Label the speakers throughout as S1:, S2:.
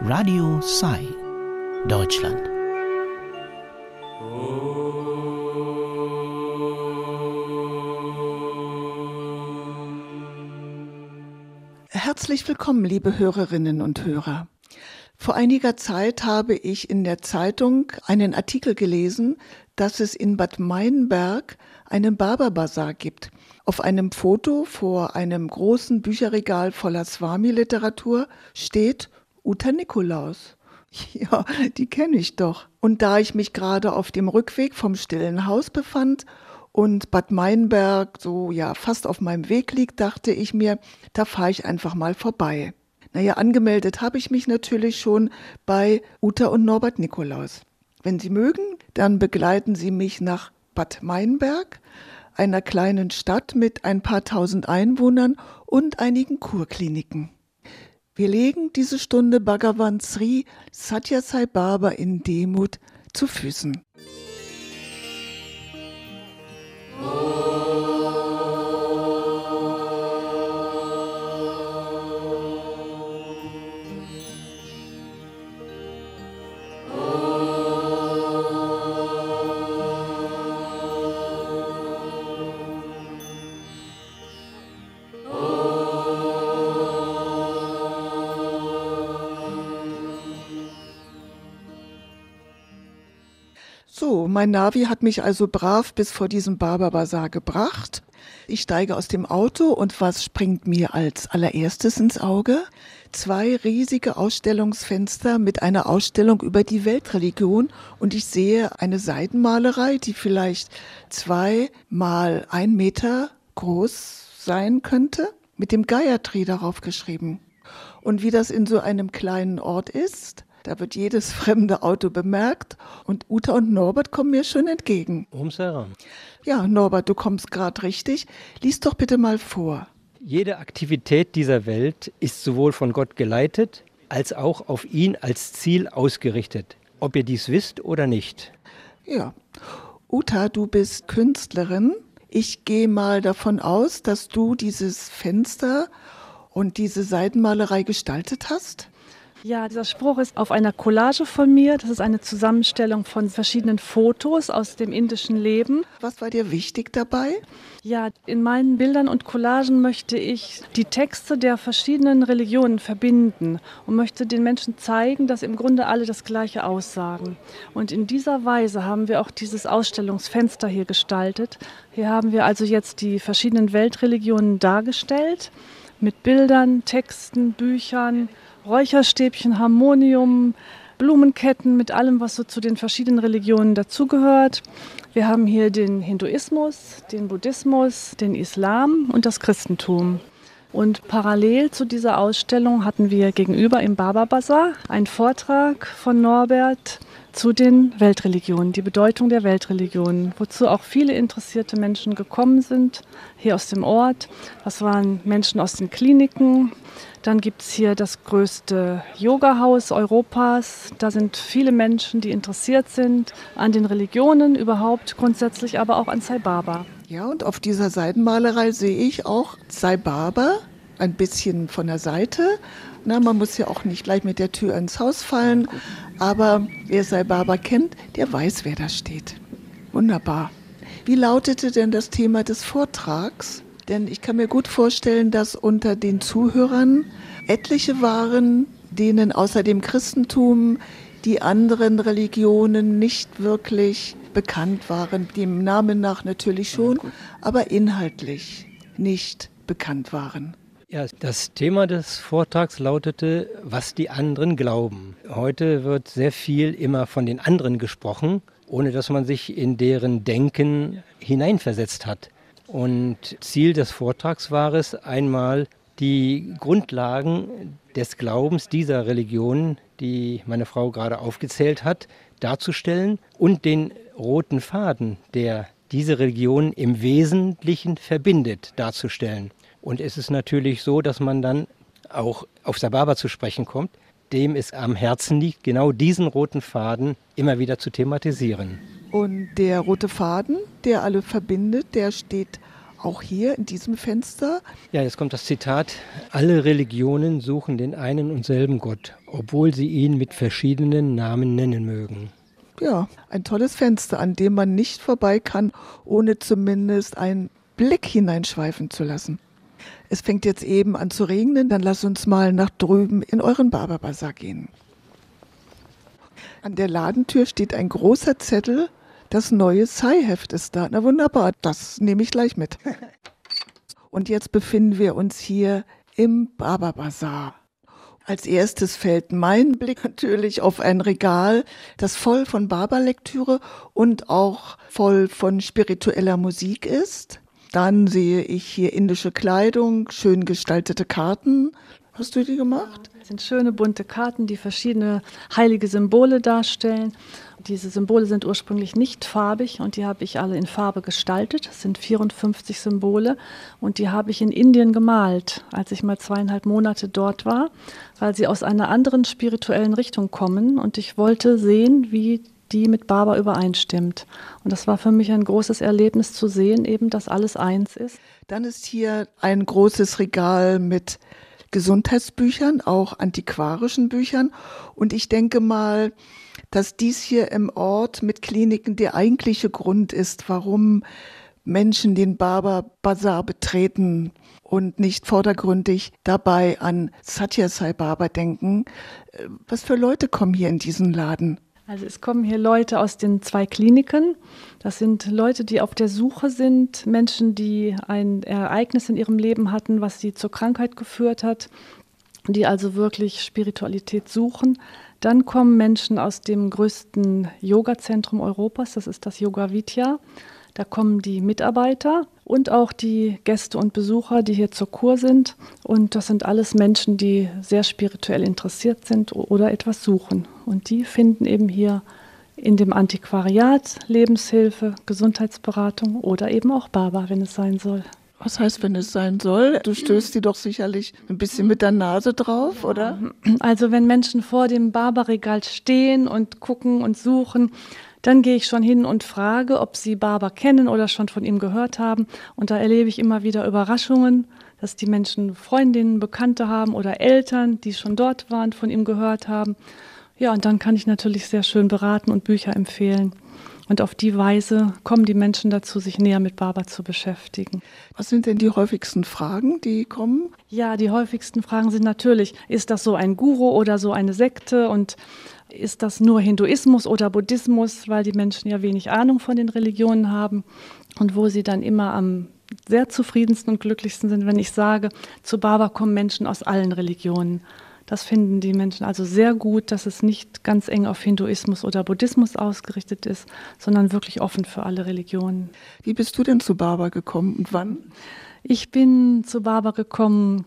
S1: Radio Sai, Deutschland.
S2: Herzlich willkommen, liebe Hörerinnen und Hörer. Vor einiger Zeit habe ich in der Zeitung einen Artikel gelesen, dass es in Bad Meinberg einen Barberbazar gibt. Auf einem Foto vor einem großen Bücherregal voller Swami-Literatur steht Uta Nikolaus. Ja, die kenne ich doch. Und da ich mich gerade auf dem Rückweg vom Stillen Haus befand und Bad Meinberg fast auf meinem Weg liegt, dachte ich mir, da fahre ich einfach mal vorbei. Angemeldet habe ich mich natürlich schon bei Uta und Norbert Nikolaus. Wenn Sie mögen, dann begleiten Sie mich nach Bad Meinberg, einer kleinen Stadt mit ein paar tausend Einwohnern und einigen Kurkliniken. Wir legen diese Stunde Bhagavan Sri Sathya Sai Baba in Demut zu Füßen. So, mein Navi hat mich also brav bis vor diesem Barberbazar gebracht. Ich steige aus dem Auto und was springt mir als allererstes ins Auge? 2 riesige Ausstellungsfenster mit einer Ausstellung über die Weltreligion und ich sehe eine Seidenmalerei, die vielleicht 2 mal 1 Meter groß sein könnte, mit dem Gayatri darauf geschrieben. Und wie das in so einem kleinen Ort ist, da wird jedes fremde Auto bemerkt und Uta und Norbert kommen mir schon entgegen. Ja, Norbert, du kommst gerade richtig. Lies doch bitte mal vor.
S3: Jede Aktivität dieser Welt ist sowohl von Gott geleitet, als auch auf ihn als Ziel ausgerichtet. Ob ihr dies wisst oder nicht.
S2: Ja, Uta, du bist Künstlerin. Ich gehe mal davon aus, dass du dieses Fenster und diese Seidenmalerei gestaltet hast.
S4: Ja, dieser Spruch ist auf einer Collage von mir. Das ist eine Zusammenstellung von verschiedenen Fotos aus dem indischen Leben.
S2: Was war dir wichtig dabei?
S4: Ja, in meinen Bildern und Collagen möchte ich die Texte der verschiedenen Religionen verbinden und möchte den Menschen zeigen, dass im Grunde alle das Gleiche aussagen. Und in dieser Weise haben wir auch dieses Ausstellungsfenster hier gestaltet. Hier haben wir also jetzt die verschiedenen Weltreligionen dargestellt mit Bildern, Texten, Büchern, Räucherstäbchen, Harmonium, Blumenketten mit allem, was so zu den verschiedenen Religionen dazugehört. Wir haben hier den Hinduismus, den Buddhismus, den Islam und das Christentum. Und parallel zu dieser Ausstellung hatten wir gegenüber im Barberbazar einen Vortrag von Norbert zu den Weltreligionen, die Bedeutung der Weltreligionen, wozu auch viele interessierte Menschen gekommen sind, hier aus dem Ort. Das waren Menschen aus den Kliniken. Dann gibt es hier das größte Yoga-Haus Europas. Da sind viele Menschen, die interessiert sind an den Religionen überhaupt, grundsätzlich aber auch an Sai Baba.
S2: Ja, und auf dieser Seidenmalerei sehe ich auch Sai Baba, ein bisschen von der Seite. Man muss ja auch nicht gleich mit der Tür ins Haus fallen, aber wer Sai Baba kennt, der weiß, wer da steht. Wunderbar. Wie lautete denn das Thema des Vortrags? Denn ich kann mir gut vorstellen, dass unter den Zuhörern etliche waren, denen außer dem Christentum die anderen Religionen nicht wirklich bekannt waren. Dem Namen nach natürlich schon, aber inhaltlich nicht bekannt waren.
S3: Ja, das Thema des Vortrags lautete, was die anderen glauben. Heute wird sehr viel immer von den anderen gesprochen, ohne dass man sich in deren Denken hineinversetzt hat. Und Ziel des Vortrags war es, einmal die Grundlagen des Glaubens dieser Religion, die meine Frau gerade aufgezählt hat, darzustellen und den roten Faden, der diese Religion im Wesentlichen verbindet, darzustellen. Und es ist natürlich so, dass man dann auch auf Sai Baba zu sprechen kommt, dem es am Herzen liegt, genau diesen roten Faden immer wieder zu thematisieren.
S2: Und der rote Faden, der alle verbindet, der steht Auch hier in diesem Fenster.
S3: Ja, jetzt kommt das Zitat: Alle Religionen suchen den einen und selben Gott, obwohl sie ihn mit verschiedenen Namen nennen mögen.
S2: Ja, ein tolles Fenster, an dem man nicht vorbei kann, ohne zumindest einen Blick hineinschweifen zu lassen. Es fängt jetzt eben an zu regnen, dann lass uns mal nach drüben in euren Barberbazar gehen. An der Ladentür steht ein großer Zettel, das neue Sai-Heft ist da. Na wunderbar, das nehme ich gleich mit. Und jetzt befinden wir uns hier im Barberbazar. Als erstes fällt mein Blick natürlich auf ein Regal, das voll von Barberlektüre und auch voll von spiritueller Musik ist. Dann sehe ich hier indische Kleidung, schön gestaltete Karten. Hast du die gemacht?
S4: Das sind schöne bunte Karten, die verschiedene heilige Symbole darstellen. Diese Symbole sind ursprünglich nicht farbig und die habe ich alle in Farbe gestaltet. Das sind 54 Symbole und die habe ich in Indien gemalt, als ich mal 2,5 Monate dort war, weil sie aus einer anderen spirituellen Richtung kommen und ich wollte sehen, wie die mit Barber übereinstimmt. Und das war für mich ein großes Erlebnis zu sehen, eben, dass alles eins ist.
S2: Dann ist hier ein großes Regal mit Gesundheitsbüchern, auch antiquarischen Büchern. Und ich denke mal, dass dies hier im Ort mit Kliniken der eigentliche Grund ist, warum Menschen den Barberbazar betreten und nicht vordergründig dabei an Sathya Sai Baba denken. Was für Leute kommen hier in diesen Laden?
S4: Also es kommen hier Leute aus den 2 Kliniken. Das sind Leute, die auf der Suche sind, Menschen, die ein Ereignis in ihrem Leben hatten, was sie zur Krankheit geführt hat, die also wirklich Spiritualität suchen. Dann kommen Menschen aus dem größten Yoga-Zentrum Europas, das ist das Yoga Vidya. Da kommen die Mitarbeiter und auch die Gäste und Besucher, die hier zur Kur sind. Und das sind alles Menschen, die sehr spirituell interessiert sind oder etwas suchen. Und die finden eben hier in dem Antiquariat Lebenshilfe, Gesundheitsberatung oder eben auch Barber, wenn es sein soll.
S2: Was heißt, wenn es sein soll? Du stößt die doch sicherlich ein bisschen mit der Nase drauf, oder?
S4: Also wenn Menschen vor dem Barberregal stehen und gucken und suchen, dann gehe ich schon hin und frage, ob sie Barber kennen oder schon von ihm gehört haben. Und da erlebe ich immer wieder Überraschungen, dass die Menschen Freundinnen, Bekannte haben oder Eltern, die schon dort waren, von ihm gehört haben. Ja, und dann kann ich natürlich sehr schön beraten und Bücher empfehlen. Und auf die Weise kommen die Menschen dazu, sich näher mit Barber zu beschäftigen.
S2: Was sind denn die häufigsten Fragen, die kommen?
S4: Ja, die häufigsten Fragen sind natürlich, ist das so ein Guru oder so eine Sekte und ist das nur Hinduismus oder Buddhismus, weil die Menschen ja wenig Ahnung von den Religionen haben und wo sie dann immer am sehr zufriedensten und glücklichsten sind, wenn ich sage, zu Barber kommen Menschen aus allen Religionen. Das finden die Menschen also sehr gut, dass es nicht ganz eng auf Hinduismus oder Buddhismus ausgerichtet ist, sondern wirklich offen für alle Religionen.
S2: Wie bist du denn zu Barber gekommen und wann?
S4: Ich bin zu Barber gekommen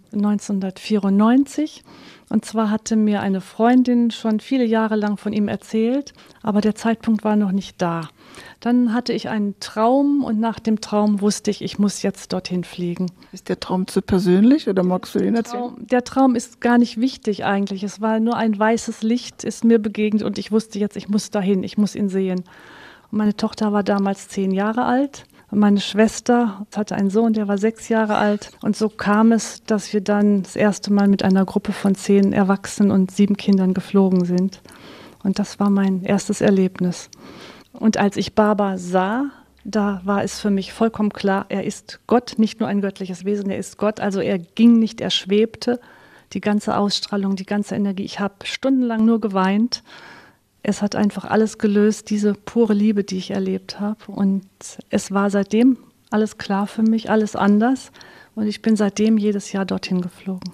S4: 1994 und zwar hatte mir eine Freundin schon viele Jahre lang von ihm erzählt, aber der Zeitpunkt war noch nicht da. Dann hatte ich einen Traum und nach dem Traum wusste ich muss jetzt dorthin fliegen.
S2: Ist der Traum zu persönlich oder magst du den erzählen?
S4: Der Traum ist gar nicht wichtig eigentlich. Es war nur ein weißes Licht, ist mir begegnet und ich wusste jetzt, ich muss dahin, ich muss ihn sehen. Und meine Tochter war damals 10 Jahre alt. Und meine Schwester hatte einen Sohn, der war 6 Jahre alt. Und so kam es, dass wir dann das erste Mal mit einer Gruppe von 10 Erwachsenen und 7 Kindern geflogen sind. Und das war mein erstes Erlebnis. Und als ich Barber sah, da war es für mich vollkommen klar, er ist Gott, nicht nur ein göttliches Wesen, er ist Gott. Also er ging nicht, er schwebte. Die ganze Ausstrahlung, die ganze Energie. Ich habe stundenlang nur geweint. Es hat einfach alles gelöst, diese pure Liebe, die ich erlebt habe. Und es war seitdem alles klar für mich, alles anders. Und ich bin seitdem jedes Jahr dorthin geflogen.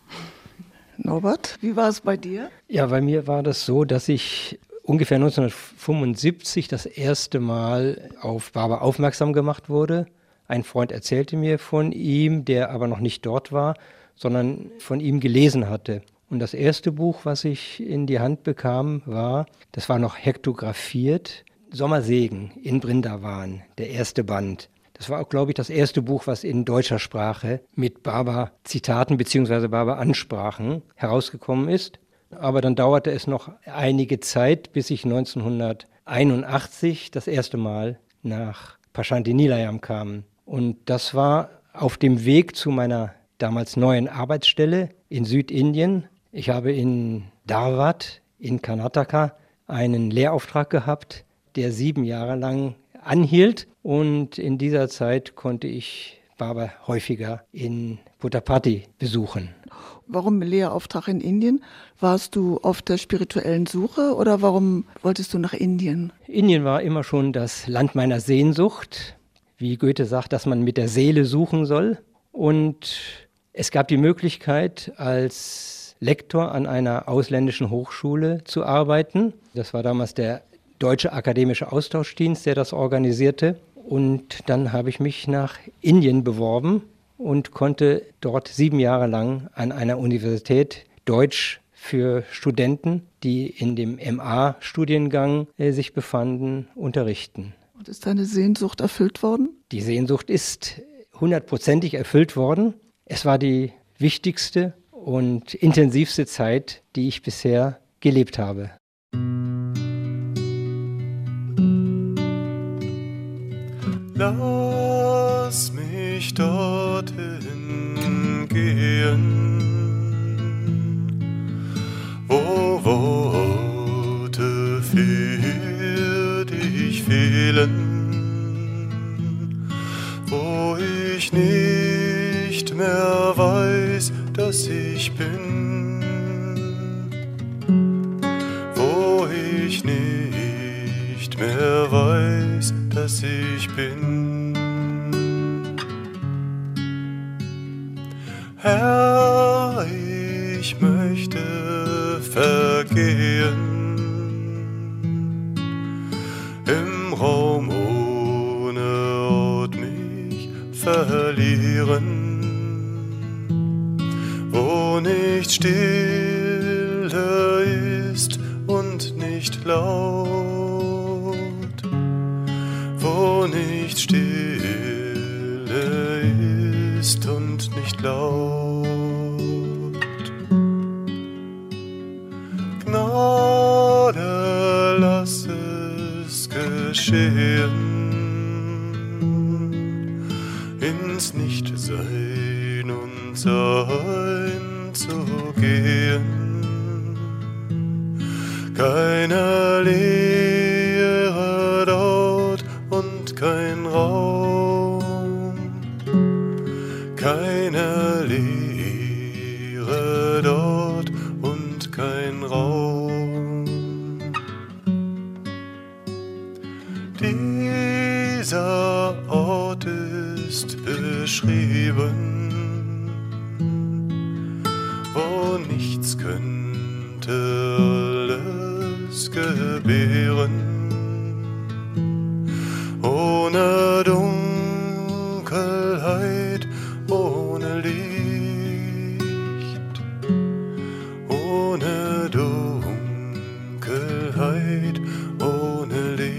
S2: Norbert, wie war es bei dir?
S3: Ja, bei mir war das so, dass ich ungefähr 1975 das erste Mal auf Barber aufmerksam gemacht wurde. Ein Freund erzählte mir von ihm, der aber noch nicht dort war, sondern von ihm gelesen hatte. Und das erste Buch, was ich in die Hand bekam, das war noch hektografiert, Sommersegen in Brindavan, der erste Band. Das war auch, glaube ich, das erste Buch, was in deutscher Sprache mit Barber-Zitaten bzw. Barber-Ansprachen herausgekommen ist. Aber dann dauerte es noch einige Zeit, bis ich 1981 das erste Mal nach Prasanthi Nilayam kam. Und das war auf dem Weg zu meiner damals neuen Arbeitsstelle in Südindien. Ich habe in Dharwad in Karnataka einen Lehrauftrag gehabt, der 7 Jahre lang anhielt. Und in dieser Zeit konnte ich Baba häufiger in Puttaparthi besuchen.
S2: Warum Lehrauftrag in Indien? Warst du auf der spirituellen Suche oder warum wolltest du nach Indien?
S3: Indien war immer schon das Land meiner Sehnsucht. Wie Goethe sagt, dass man mit der Seele suchen soll. Und es gab die Möglichkeit, als Lektor an einer ausländischen Hochschule zu arbeiten. Das war damals der Deutsche Akademische Austauschdienst, der das organisierte. Und dann habe ich mich nach Indien beworben und konnte dort 7 Jahre lang an einer Universität Deutsch für Studenten, die in dem MA-Studiengang sich befanden, unterrichten.
S2: Und ist deine Sehnsucht erfüllt worden?
S3: Die Sehnsucht ist 100%ig erfüllt worden. Es war die wichtigste und intensivste Zeit, die ich bisher gelebt habe.
S5: Lass mich dorthin gehen, wo Worte für dich fehlen, wo ich nicht mehr weiß, dass ich bin, wo ich nicht mehr weiß, dass ich bin. Herr, ich möchte vergehen im Raum ohne Ort mich verlieren, wo nicht Stille ist und nicht laut, wo nicht Stille ist und nicht laut. Gnade, lass es geschehen, ins Nichtsein und Sein zu gehen. Keine Leere dort und kein Raum, keine Leere dort und kein Raum. Dieser Ort ist beschrieben, wo nichts könnte alles gebären, ohne Dunkelheit, ohne Licht, ohne Dunkelheit, ohne Licht.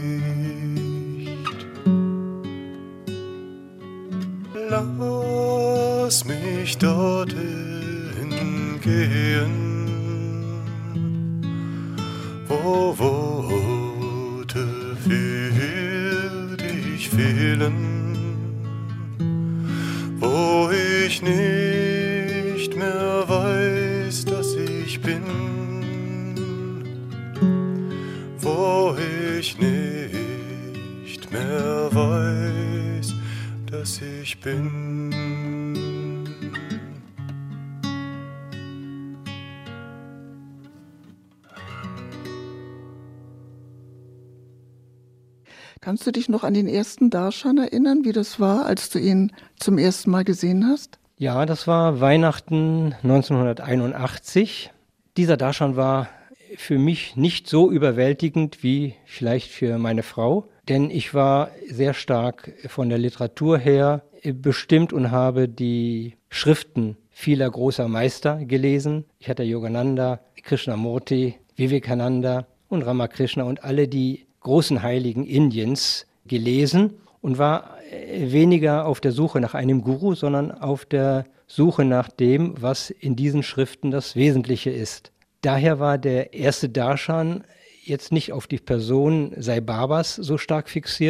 S5: Lass mich dorthin gehen, wo Worte für dich fehlen, wo ich nicht mehr weiß, dass ich bin, wo ich nicht mehr weiß, dass ich bin.
S2: Kannst du dich noch an den ersten Darshan erinnern, wie das war, als du ihn zum ersten Mal gesehen hast?
S3: Ja, das war Weihnachten 1981. Dieser Darshan war für mich nicht so überwältigend wie vielleicht für meine Frau, denn ich war sehr stark von der Literatur her bestimmt und habe die Schriften vieler großer Meister gelesen. Ich hatte Yogananda, Krishnamurti, Vivekananda und Ramakrishna und alle die großen Heiligen Indiens gelesen und war weniger auf der Suche nach einem Guru, sondern auf der Suche nach dem, was in diesen Schriften das Wesentliche ist. Daher war der erste Darshan jetzt nicht auf die Person Sai Babas so stark fixiert,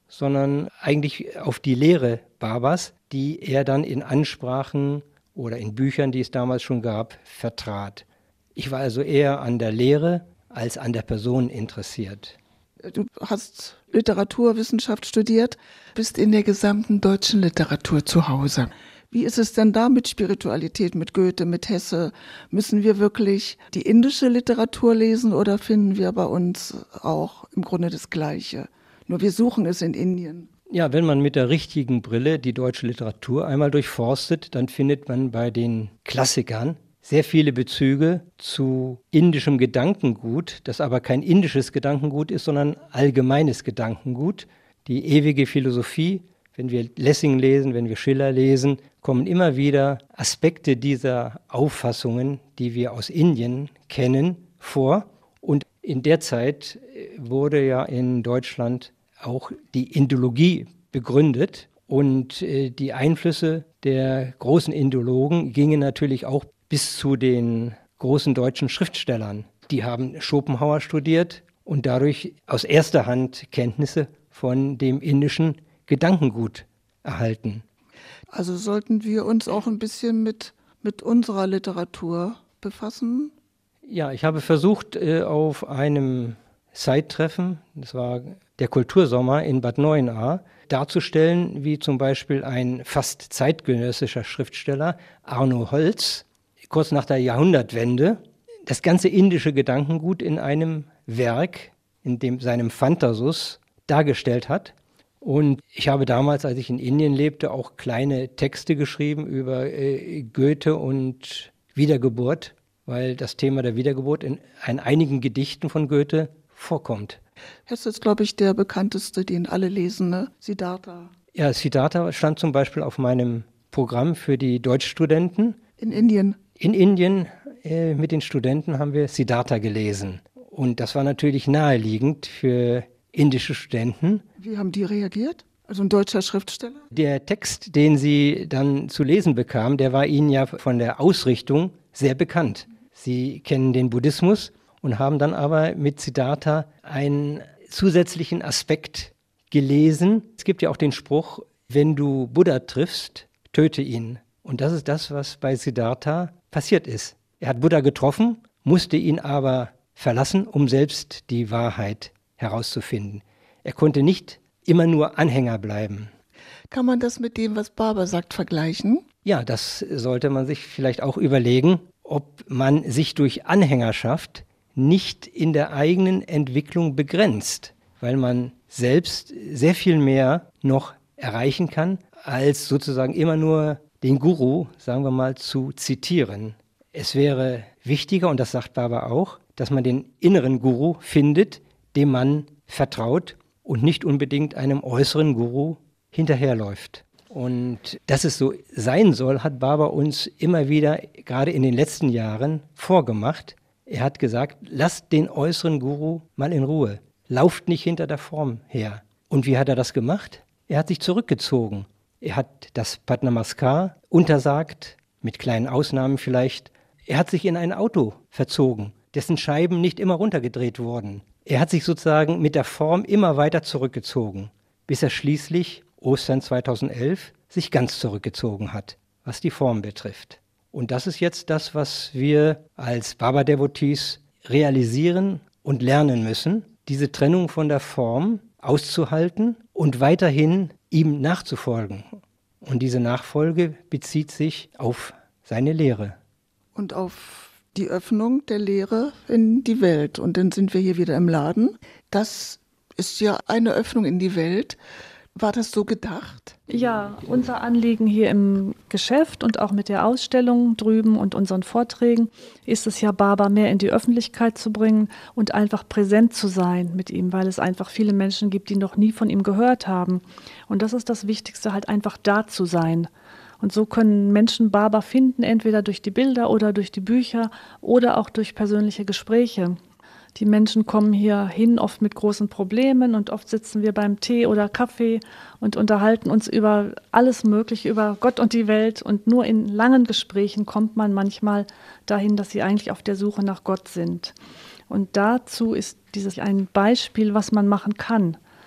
S3: sondern eigentlich auf die Lehre Babers, die er dann in Ansprachen oder in Büchern, die es damals schon gab, vertrat. Ich war also eher an der Lehre als an der Person interessiert.
S2: Du hast Literaturwissenschaft studiert, bist in der gesamten deutschen Literatur zu Hause. Wie ist es denn da mit Spiritualität, mit Goethe, mit Hesse? Müssen wir wirklich die indische Literatur lesen oder finden wir bei uns auch im Grunde das Gleiche? Nur wir suchen es in Indien.
S3: Ja, wenn man mit der richtigen Brille die deutsche Literatur einmal durchforstet, dann findet man bei den Klassikern sehr viele Bezüge zu indischem Gedankengut, das aber kein indisches Gedankengut ist, sondern allgemeines Gedankengut. Die ewige Philosophie, wenn wir Lessing lesen, wenn wir Schiller lesen, kommen immer wieder Aspekte dieser Auffassungen, die wir aus Indien kennen, vor. Und in der Zeit wurde ja in Deutschland auch die Indologie begründet. Und die Einflüsse der großen Indologen gingen natürlich auch bis zu den großen deutschen Schriftstellern. Die haben Schopenhauer studiert und dadurch aus erster Hand Kenntnisse von dem indischen Gedankengut erhalten.
S2: Also sollten wir uns auch ein bisschen mit unserer Literatur befassen?
S3: Ja, ich habe versucht, auf einem Zeittreffen, das war der Kultursommer in Bad Neuenahr, darzustellen, wie zum Beispiel ein fast zeitgenössischer Schriftsteller, Arno Holz, kurz nach der Jahrhundertwende, das ganze indische Gedankengut in einem Werk, in seinem Phantasus, dargestellt hat. Und ich habe damals, als ich in Indien lebte, auch kleine Texte geschrieben über Goethe und Wiedergeburt, weil das Thema der Wiedergeburt in einigen Gedichten von Goethe vorkommt.
S2: Das ist, glaube ich, der bekannteste, den alle lesen, ne? Siddhartha.
S3: Ja, Siddhartha stand zum Beispiel auf meinem Programm für die Deutschstudenten.
S2: In Indien?
S3: In Indien mit den Studenten haben wir Siddhartha gelesen. Und das war natürlich naheliegend für indische Studenten.
S2: Wie haben die reagiert? Also ein deutscher Schriftsteller?
S3: Der Text, den sie dann zu lesen bekamen, der war ihnen ja von der Ausrichtung sehr bekannt. Sie kennen den Buddhismus und haben dann aber mit Siddhartha einen zusätzlichen Aspekt gelesen. Es gibt ja auch den Spruch, wenn du Buddha triffst, töte ihn. Und das ist das, was bei Siddhartha passiert ist. Er hat Buddha getroffen, musste ihn aber verlassen, um selbst die Wahrheit herauszufinden. Er konnte nicht immer nur Anhänger bleiben.
S2: Kann man das mit dem, was Barber sagt, vergleichen?
S3: Ja, das sollte man sich vielleicht auch überlegen, ob man sich durch Anhängerschaft nicht in der eigenen Entwicklung begrenzt, weil man selbst sehr viel mehr noch erreichen kann, als sozusagen immer nur den Guru, sagen wir mal, zu zitieren. Es wäre wichtiger, und das sagt Barber auch, dass man den inneren Guru findet, dem man vertraut und nicht unbedingt einem äußeren Guru hinterherläuft. Und dass es so sein soll, hat Barber uns immer wieder, gerade in den letzten Jahren, vorgemacht. Er hat gesagt, lasst den äußeren Guru mal in Ruhe. Lauft nicht hinter der Form her. Und wie hat er das gemacht? Er hat sich zurückgezogen. Er hat das Padnamaskar untersagt, mit kleinen Ausnahmen vielleicht. Er hat sich in ein Auto verzogen, dessen Scheiben nicht immer runtergedreht wurden. Er hat sich sozusagen mit der Form immer weiter zurückgezogen, bis er schließlich, Ostern 2011, sich ganz zurückgezogen hat, was die Form betrifft. Und das ist jetzt das, was wir als Baba-Devotees realisieren und lernen müssen, diese Trennung von der Form auszuhalten und weiterhin ihm nachzufolgen. Und diese Nachfolge bezieht sich auf seine Lehre.
S2: Und auf die Öffnung der Lehre in die Welt. Und dann sind wir hier wieder im Laden. Das ist ja eine Öffnung in die Welt. War das so gedacht?
S4: Ja, unser Anliegen hier im Geschäft und auch mit der Ausstellung drüben und unseren Vorträgen ist es ja, Barber mehr in die Öffentlichkeit zu bringen und einfach präsent zu sein mit ihm, weil es einfach viele Menschen gibt, die noch nie von ihm gehört haben. Und das ist das Wichtigste, halt einfach da zu sein. Und so können Menschen Barber finden, entweder durch die Bilder oder durch die Bücher oder auch durch persönliche Gespräche. Die Menschen kommen hier hin, oft mit großen Problemen, und oft sitzen wir beim Tee oder Kaffee und unterhalten uns über alles Mögliche, über Gott und die Welt. Und nur in langen Gesprächen kommt man manchmal dahin, dass sie eigentlich auf der Suche nach Gott sind. Und dazu ist dieses ein Beispiel, was man machen kann.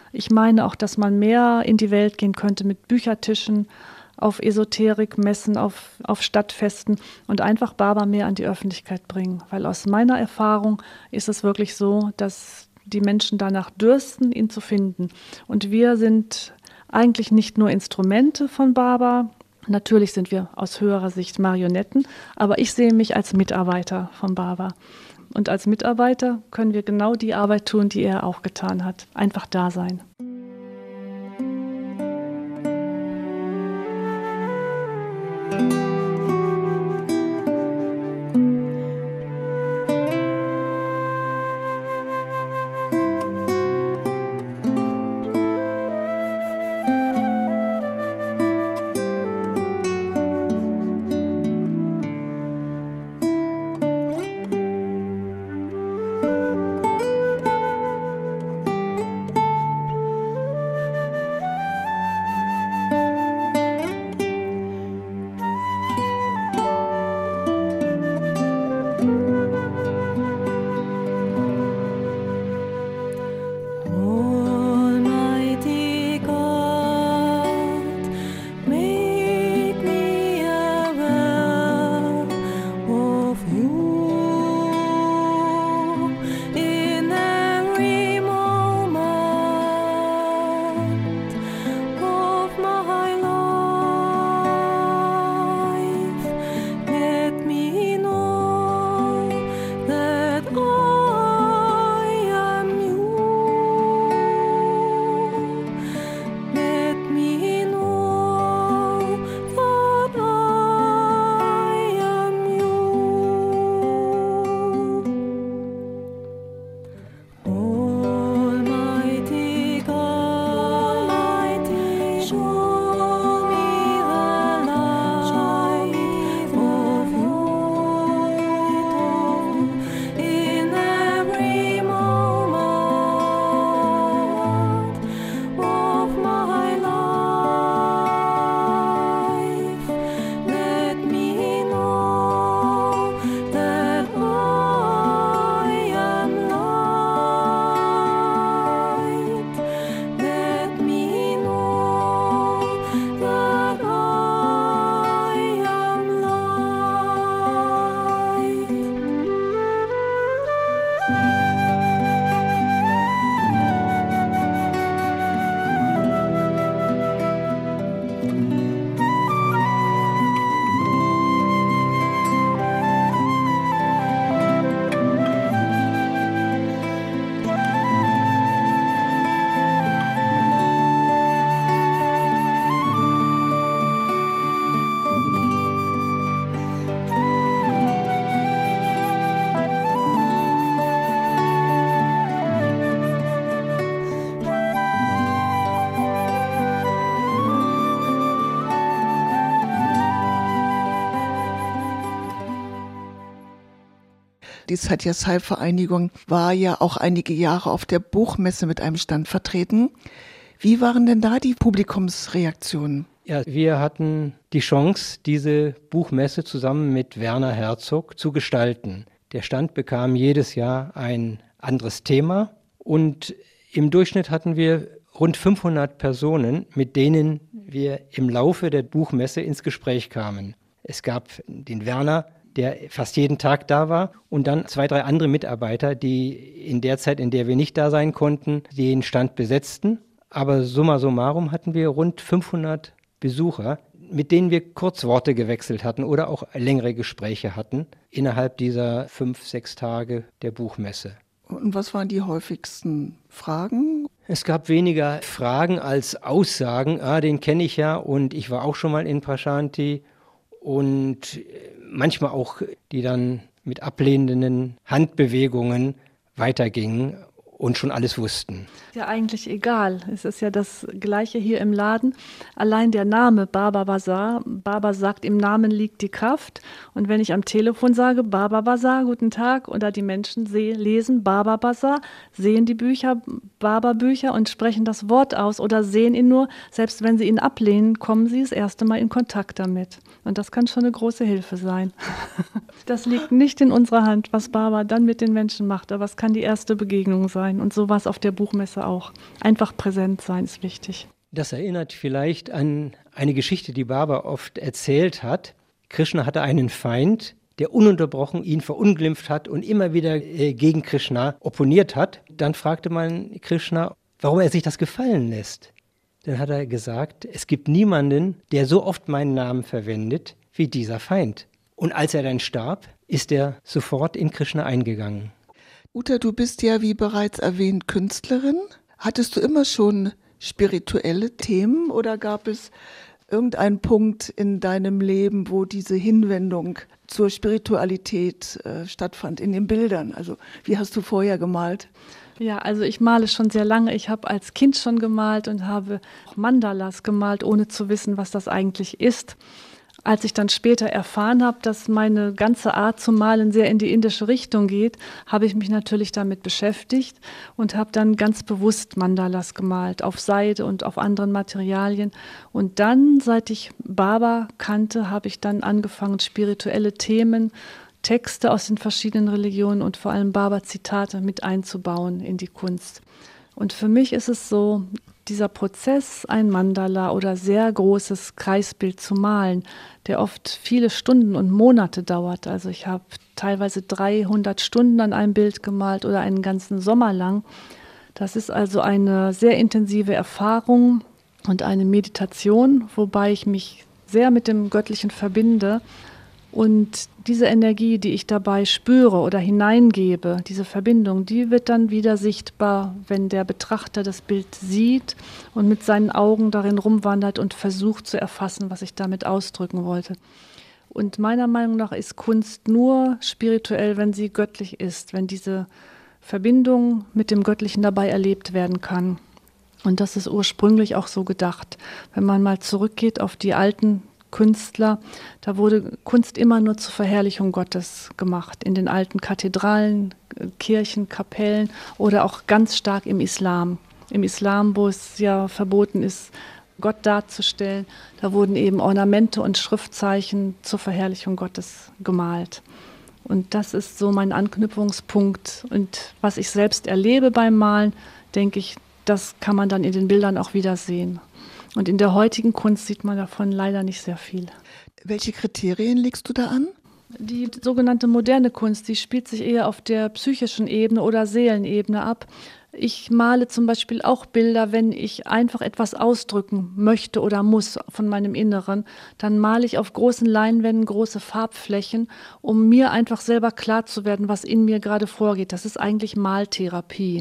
S4: Ich meine auch, dass man mehr in die Welt gehen könnte mit Büchertischen, auf Esoterikmessen, auf Stadtfesten und einfach Baba mehr an die Öffentlichkeit bringen. Weil aus meiner Erfahrung ist es wirklich so, dass die Menschen danach dürsten, ihn zu finden. Und wir sind eigentlich nicht nur Instrumente von Baba. Natürlich sind wir aus höherer Sicht Marionetten, aber ich sehe mich als Mitarbeiter von Baba. Und als Mitarbeiter können wir genau die Arbeit tun, die er auch getan hat. Einfach da sein.
S2: Die Satya Sai Vereinigung war ja auch einige Jahre auf der Buchmesse mit einem Stand vertreten. Wie waren denn da die Publikumsreaktionen?
S3: Ja, wir hatten die Chance, diese Buchmesse zusammen mit Werner Herzog zu gestalten. Der Stand bekam jedes Jahr ein anderes Thema und im Durchschnitt hatten wir rund 500 Personen, mit denen wir im Laufe der Buchmesse ins Gespräch kamen. Es gab den Werner, der fast jeden Tag da war und dann 2, 3 andere Mitarbeiter, die in der Zeit, in der wir nicht da sein konnten, den Stand besetzten. Aber summa summarum hatten wir rund 500 Besucher, mit denen wir kurz Worte gewechselt hatten oder auch längere Gespräche hatten innerhalb dieser 5, 6 Tage der Buchmesse.
S2: Und was waren die häufigsten Fragen?
S3: Es gab weniger Fragen als Aussagen. Den kenne ich ja und ich war auch schon mal in Prashanti. Und manchmal auch, die dann mit ablehnenden Handbewegungen weitergingen und schon alles wussten.
S4: Ist ja eigentlich egal. Es ist ja das Gleiche hier im Laden. Allein der Name Baba Bazar, Baba sagt, im Namen liegt die Kraft. Und wenn ich am Telefon sage, Baba Bazar, guten Tag, oder die Menschen lesen Baba Bazar, sehen die Bücher, Baba-Bücher und sprechen das Wort aus oder sehen ihn nur, selbst wenn sie ihn ablehnen, kommen sie das erste Mal in Kontakt damit. Und das kann schon eine große Hilfe sein. Das liegt nicht in unserer Hand, was Baba dann mit den Menschen macht, aber es kann die erste Begegnung sein. sein. Und so war es auf der Buchmesse auch. Einfach präsent sein ist wichtig.
S3: Das erinnert vielleicht an eine Geschichte, die Baba oft erzählt hat. Krishna hatte einen Feind, der ununterbrochen ihn verunglimpft hat und immer wieder gegen Krishna opponiert hat. Dann fragte man Krishna, warum er sich das gefallen lässt. Dann hat er gesagt, es gibt niemanden, der so oft meinen Namen verwendet wie dieser Feind. Und als er dann starb, ist er sofort in Krishna eingegangen.
S2: Uta, du bist ja, wie bereits erwähnt, Künstlerin. Hattest du immer schon spirituelle Themen oder gab es irgendeinen Punkt in deinem Leben, wo diese Hinwendung zur Spiritualität stattfand in den Bildern? Also wie hast du vorher gemalt?
S4: Ja, also ich male schon sehr lange. Ich habe als Kind schon gemalt und habe Mandalas gemalt, ohne zu wissen, was das eigentlich ist. Als ich dann später erfahren habe, dass meine ganze Art zu malen sehr in die indische Richtung geht, habe ich mich natürlich damit beschäftigt und habe dann ganz bewusst Mandalas gemalt, auf Seide und auf anderen Materialien. Und dann, seit ich Baba kannte, habe ich dann angefangen, spirituelle Themen, Texte aus den verschiedenen Religionen und vor allem Baba-Zitate mit einzubauen in die Kunst. Und für mich ist es so, dieser Prozess, ein Mandala oder sehr großes Kreisbild zu malen, der oft viele Stunden und Monate dauert. Also ich habe teilweise 300 Stunden an einem Bild gemalt oder einen ganzen Sommer lang. Das ist also eine sehr intensive Erfahrung und eine Meditation, wobei ich mich sehr mit dem Göttlichen verbinde. Und diese Energie, die ich dabei spüre oder hineingebe, diese Verbindung, die wird dann wieder sichtbar, wenn der Betrachter das Bild sieht und mit seinen Augen darin rumwandert und versucht zu erfassen, was ich damit ausdrücken wollte. Und meiner Meinung nach ist Kunst nur spirituell, wenn sie göttlich ist, wenn diese Verbindung mit dem Göttlichen dabei erlebt werden kann. Und das ist ursprünglich auch so gedacht. Wenn man mal zurückgeht auf die alten Künstler, da wurde Kunst immer nur zur Verherrlichung Gottes gemacht, in den alten Kathedralen, Kirchen, Kapellen oder auch ganz stark im Islam. Im Islam, wo es ja verboten ist, Gott darzustellen, da wurden eben Ornamente und Schriftzeichen zur Verherrlichung Gottes gemalt. Und das ist so mein Anknüpfungspunkt. Und was ich selbst erlebe beim Malen, denke ich, das kann man dann in den Bildern auch wiedersehen. Und in der heutigen Kunst sieht man davon leider nicht sehr viel.
S2: Welche Kriterien legst du da an?
S4: Die sogenannte moderne Kunst, die spielt sich eher auf der psychischen Ebene oder Seelenebene ab. Ich male zum Beispiel auch Bilder, wenn ich einfach etwas ausdrücken möchte oder muss von meinem Inneren. Dann male ich auf großen Leinwänden große Farbflächen, um mir einfach selber klar zu werden, was in mir gerade vorgeht. Das ist eigentlich Maltherapie.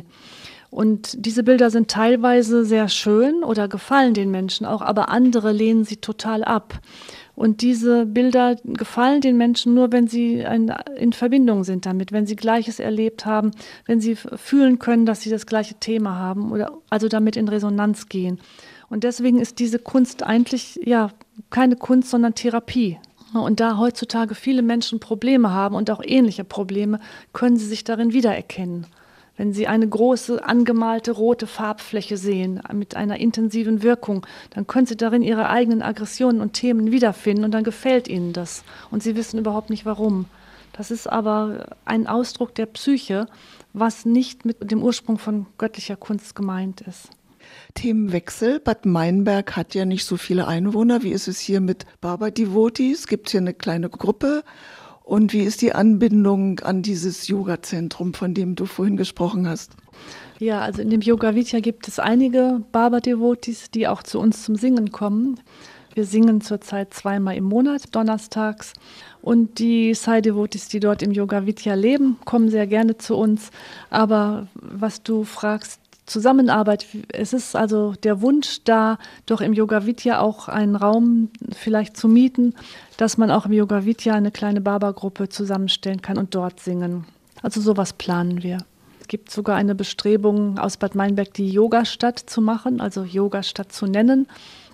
S4: Und diese Bilder sind teilweise sehr schön oder gefallen den Menschen auch, aber andere lehnen sie total ab. Und diese Bilder gefallen den Menschen nur, wenn sie in Verbindung sind damit, wenn sie Gleiches erlebt haben, wenn sie fühlen können, dass sie das gleiche Thema haben oder also damit in Resonanz gehen. Und deswegen ist diese Kunst eigentlich ja keine Kunst, sondern Therapie. Und da heutzutage viele Menschen Probleme haben und auch ähnliche Probleme, können sie sich darin wiedererkennen. Wenn Sie eine große, angemalte rote Farbfläche sehen mit einer intensiven Wirkung, dann können Sie darin Ihre eigenen Aggressionen und Themen wiederfinden und dann gefällt Ihnen das. Und Sie wissen überhaupt nicht, warum. Das ist aber ein Ausdruck der Psyche, was nicht mit dem Ursprung von göttlicher Kunst gemeint ist.
S2: Themenwechsel. Bad Meinberg hat ja nicht so viele Einwohner. Wie ist es hier mit Baba-Devotees? Gibt es hier eine kleine Gruppe? Und wie ist die Anbindung an dieses Yoga-Zentrum, von dem du vorhin gesprochen hast?
S4: Ja, also in dem Yoga Vidya gibt es einige Baba-Devotees, die auch zu uns zum Singen kommen. Wir singen zurzeit 2-mal im Monat, donnerstags. Und die Sai-Devotees, die dort im Yoga Vidya leben, kommen sehr gerne zu uns. Aber was du fragst, Zusammenarbeit, es ist also der Wunsch da, doch im Yoga Vidya auch einen Raum vielleicht zu mieten, dass man auch im Yoga Vidya eine kleine Baba-Gruppe zusammenstellen kann und dort singen. Also sowas planen wir. Es gibt sogar eine Bestrebung aus Bad Meinberg, die Yogastadt zu machen, also Yogastadt zu nennen.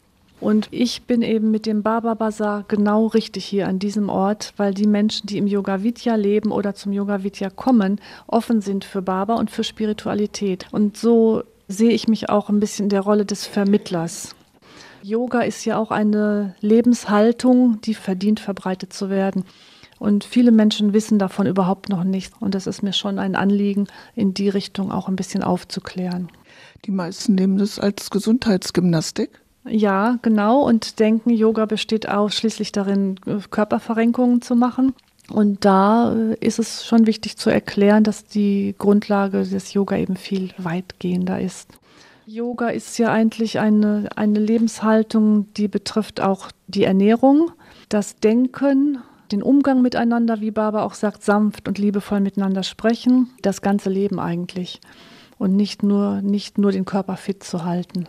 S4: Und ich bin eben mit dem Baba Bazar genau richtig hier an diesem Ort, weil die Menschen, die im Yoga Vidya leben oder zum Yoga Vidya kommen, offen sind für Baba und für Spiritualität. Und so sehe ich mich auch ein bisschen in der Rolle des Vermittlers. Yoga ist ja auch eine Lebenshaltung, die verdient, verbreitet zu werden. Und viele Menschen wissen davon überhaupt noch nichts. Und es ist mir schon ein Anliegen, in die Richtung auch ein bisschen aufzuklären.
S2: Die meisten nehmen das als Gesundheitsgymnastik.
S4: Ja, genau. Und denken, Yoga besteht ausschließlich darin, Körperverrenkungen zu machen. Und da ist es schon wichtig zu erklären, dass die Grundlage des Yoga eben viel weitgehender ist. Yoga ist ja eigentlich eine Lebenshaltung, die betrifft auch die Ernährung, das Denken, den Umgang miteinander, wie Baba auch sagt, sanft und liebevoll miteinander sprechen, das ganze Leben eigentlich. Und nicht nur den Körper fit zu halten.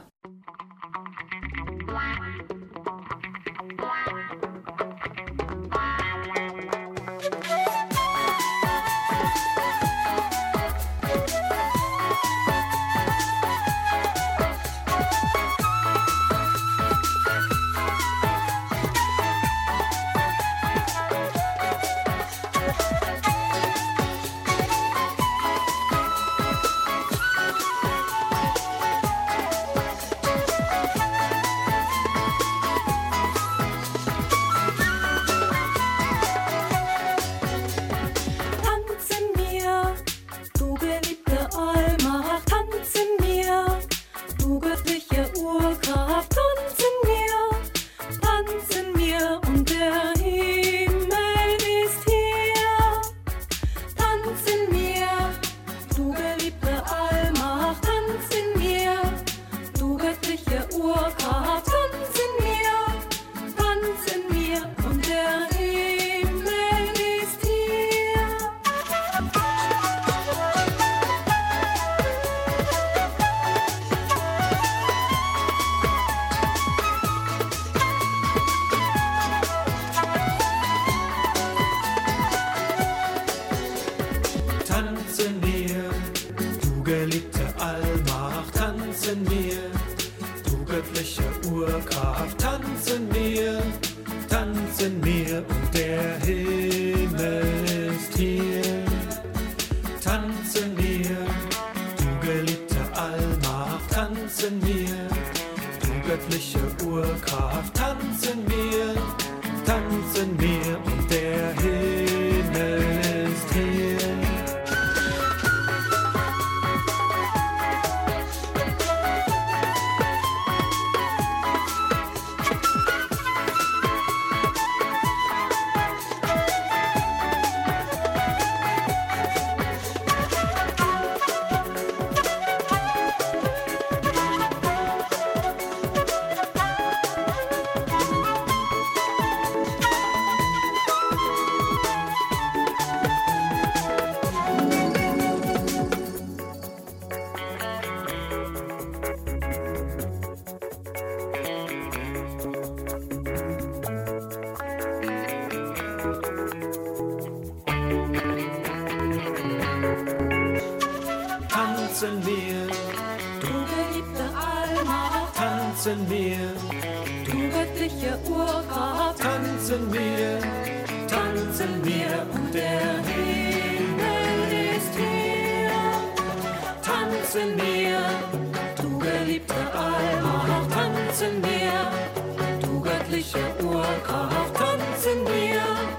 S6: Tanzen wir, du geliebte Alma, tanzen wir, du göttliche Urkraft, tanzen wir und der Himmel ist hier. Tanzen wir, du geliebte Alma, tanzen wir, du göttliche Urkraft, tanzen wir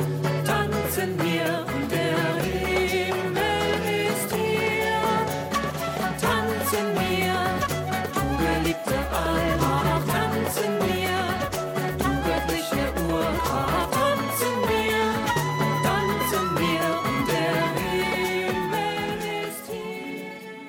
S6: und der Himmel ist hier. Tanzen wir, du geliebte Alma, tanzen wir, du göttliche Urkraft, tanzen wir und der Himmel ist hier.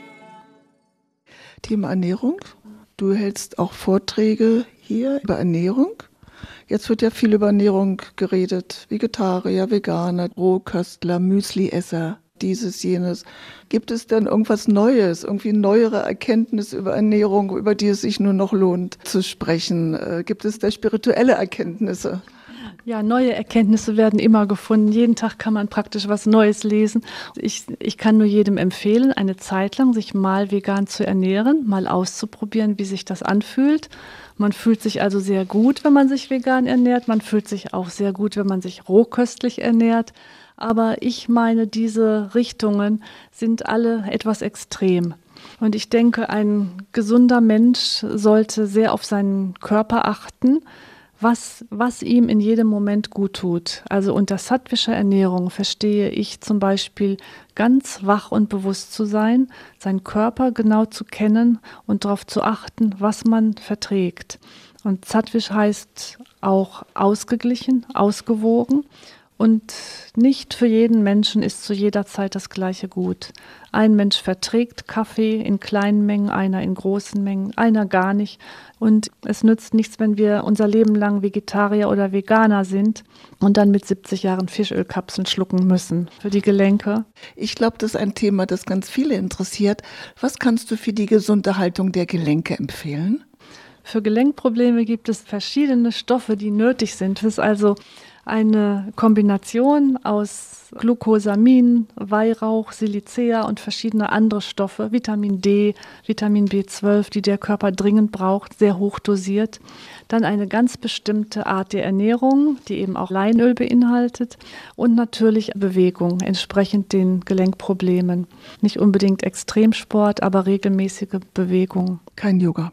S2: Thema Ernährung. Du hältst auch Vorträge hier über Ernährung. Jetzt wird ja viel über Ernährung geredet. Vegetarier, Veganer, Rohköstler, Müsliesser, dieses, jenes. Gibt es denn irgendwas Neues, irgendwie neuere Erkenntnisse über Ernährung, über die es sich nur noch lohnt zu sprechen? Gibt es da spirituelle Erkenntnisse?
S4: Ja, neue Erkenntnisse werden immer gefunden. Jeden Tag kann man praktisch was Neues lesen. Ich kann nur jedem empfehlen, eine Zeit lang sich mal vegan zu ernähren, mal auszuprobieren, wie sich das anfühlt. Man fühlt sich also sehr gut, wenn man sich vegan ernährt. Man fühlt sich auch sehr gut, wenn man sich rohköstlich ernährt. Aber ich meine, diese Richtungen sind alle etwas extrem. Und ich denke, ein gesunder Mensch sollte sehr auf seinen Körper achten, was ihm in jedem Moment gut tut. Also unter sattwischer Ernährung verstehe ich zum Beispiel ganz wach und bewusst zu sein, seinen Körper genau zu kennen und darauf zu achten, was man verträgt. Und sattwisch heißt auch ausgeglichen, ausgewogen. Und nicht für jeden Menschen ist zu jeder Zeit das Gleiche gut. Ein Mensch verträgt Kaffee in kleinen Mengen, einer in großen Mengen, einer gar nicht. Und es nützt nichts, wenn wir unser Leben lang Vegetarier oder Veganer sind und dann mit 70 Jahren Fischölkapseln schlucken müssen für die Gelenke.
S2: Ich glaube, das ist ein Thema, das ganz viele interessiert. Was kannst du für die gesunde Haltung der Gelenke empfehlen?
S4: Für Gelenkprobleme gibt es verschiedene Stoffe, die nötig sind. Das ist also eine Kombination aus Glucosamin, Weihrauch, Silicea und verschiedene andere Stoffe, Vitamin D, Vitamin B12, die der Körper dringend braucht, sehr hoch dosiert. Dann eine ganz bestimmte Art der Ernährung, die eben auch Leinöl beinhaltet und natürlich Bewegung, entsprechend den Gelenkproblemen. Nicht unbedingt Extremsport, aber regelmäßige Bewegung.
S2: Kein Yoga.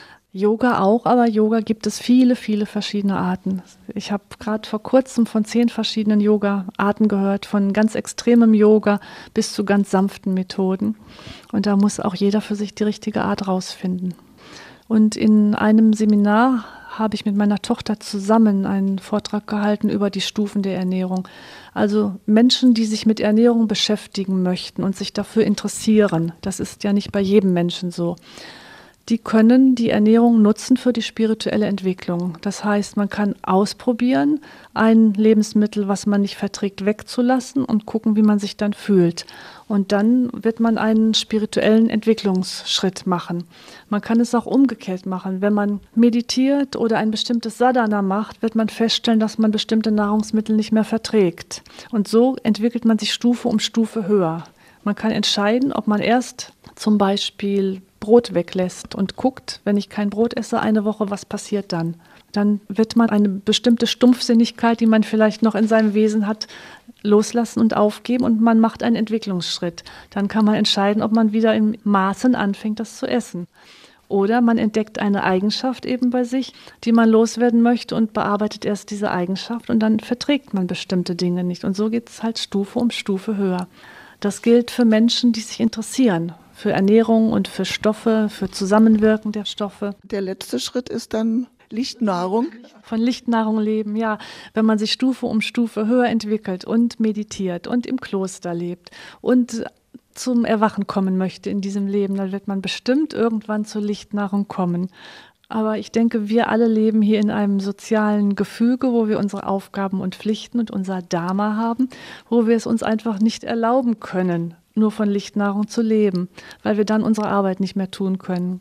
S4: Yoga auch, aber Yoga gibt es viele, viele verschiedene Arten. Ich habe gerade vor kurzem von 10 verschiedenen Yoga-Arten gehört, von ganz extremem Yoga bis zu ganz sanften Methoden. Und da muss auch jeder für sich die richtige Art rausfinden. Und in einem Seminar habe ich mit meiner Tochter zusammen einen Vortrag gehalten über die Stufen der Ernährung. Also Menschen, die sich mit Ernährung beschäftigen möchten und sich dafür interessieren. Das ist ja nicht bei jedem Menschen so. Die können die Ernährung nutzen für die spirituelle Entwicklung. Das heißt, man kann ausprobieren, ein Lebensmittel, was man nicht verträgt, wegzulassen und gucken, wie man sich dann fühlt. Und dann wird man einen spirituellen Entwicklungsschritt machen. Man kann es auch umgekehrt machen. Wenn man meditiert oder ein bestimmtes Sadhana macht, wird man feststellen, dass man bestimmte Nahrungsmittel nicht mehr verträgt. Und so entwickelt man sich Stufe um Stufe höher. Man kann entscheiden, ob man erst zum Beispiel Brot weglässt und guckt, wenn ich kein Brot esse, eine Woche, was passiert dann? Dann wird man eine bestimmte Stumpfsinnigkeit, die man vielleicht noch in seinem Wesen hat, loslassen und aufgeben und man macht einen Entwicklungsschritt. Dann kann man entscheiden, ob man wieder in Maßen anfängt, das zu essen. Oder man entdeckt eine Eigenschaft eben bei sich, die man loswerden möchte und bearbeitet erst diese Eigenschaft und dann verträgt man bestimmte Dinge nicht. Und so geht es halt Stufe um Stufe höher. Das gilt für Menschen, die sich interessieren. Für Ernährung und für Stoffe, für Zusammenwirken der Stoffe.
S2: Der letzte Schritt ist dann Lichtnahrung.
S4: Von Lichtnahrung leben, ja. Wenn man sich Stufe um Stufe höher entwickelt und meditiert und im Kloster lebt und zum Erwachen kommen möchte in diesem Leben, dann wird man bestimmt irgendwann zur Lichtnahrung kommen. Aber ich denke, wir alle leben hier in einem sozialen Gefüge, wo wir unsere Aufgaben und Pflichten und unser Dharma haben, wo wir es uns einfach nicht erlauben können, nur von Lichtnahrung zu leben, weil wir dann unsere Arbeit nicht mehr tun können.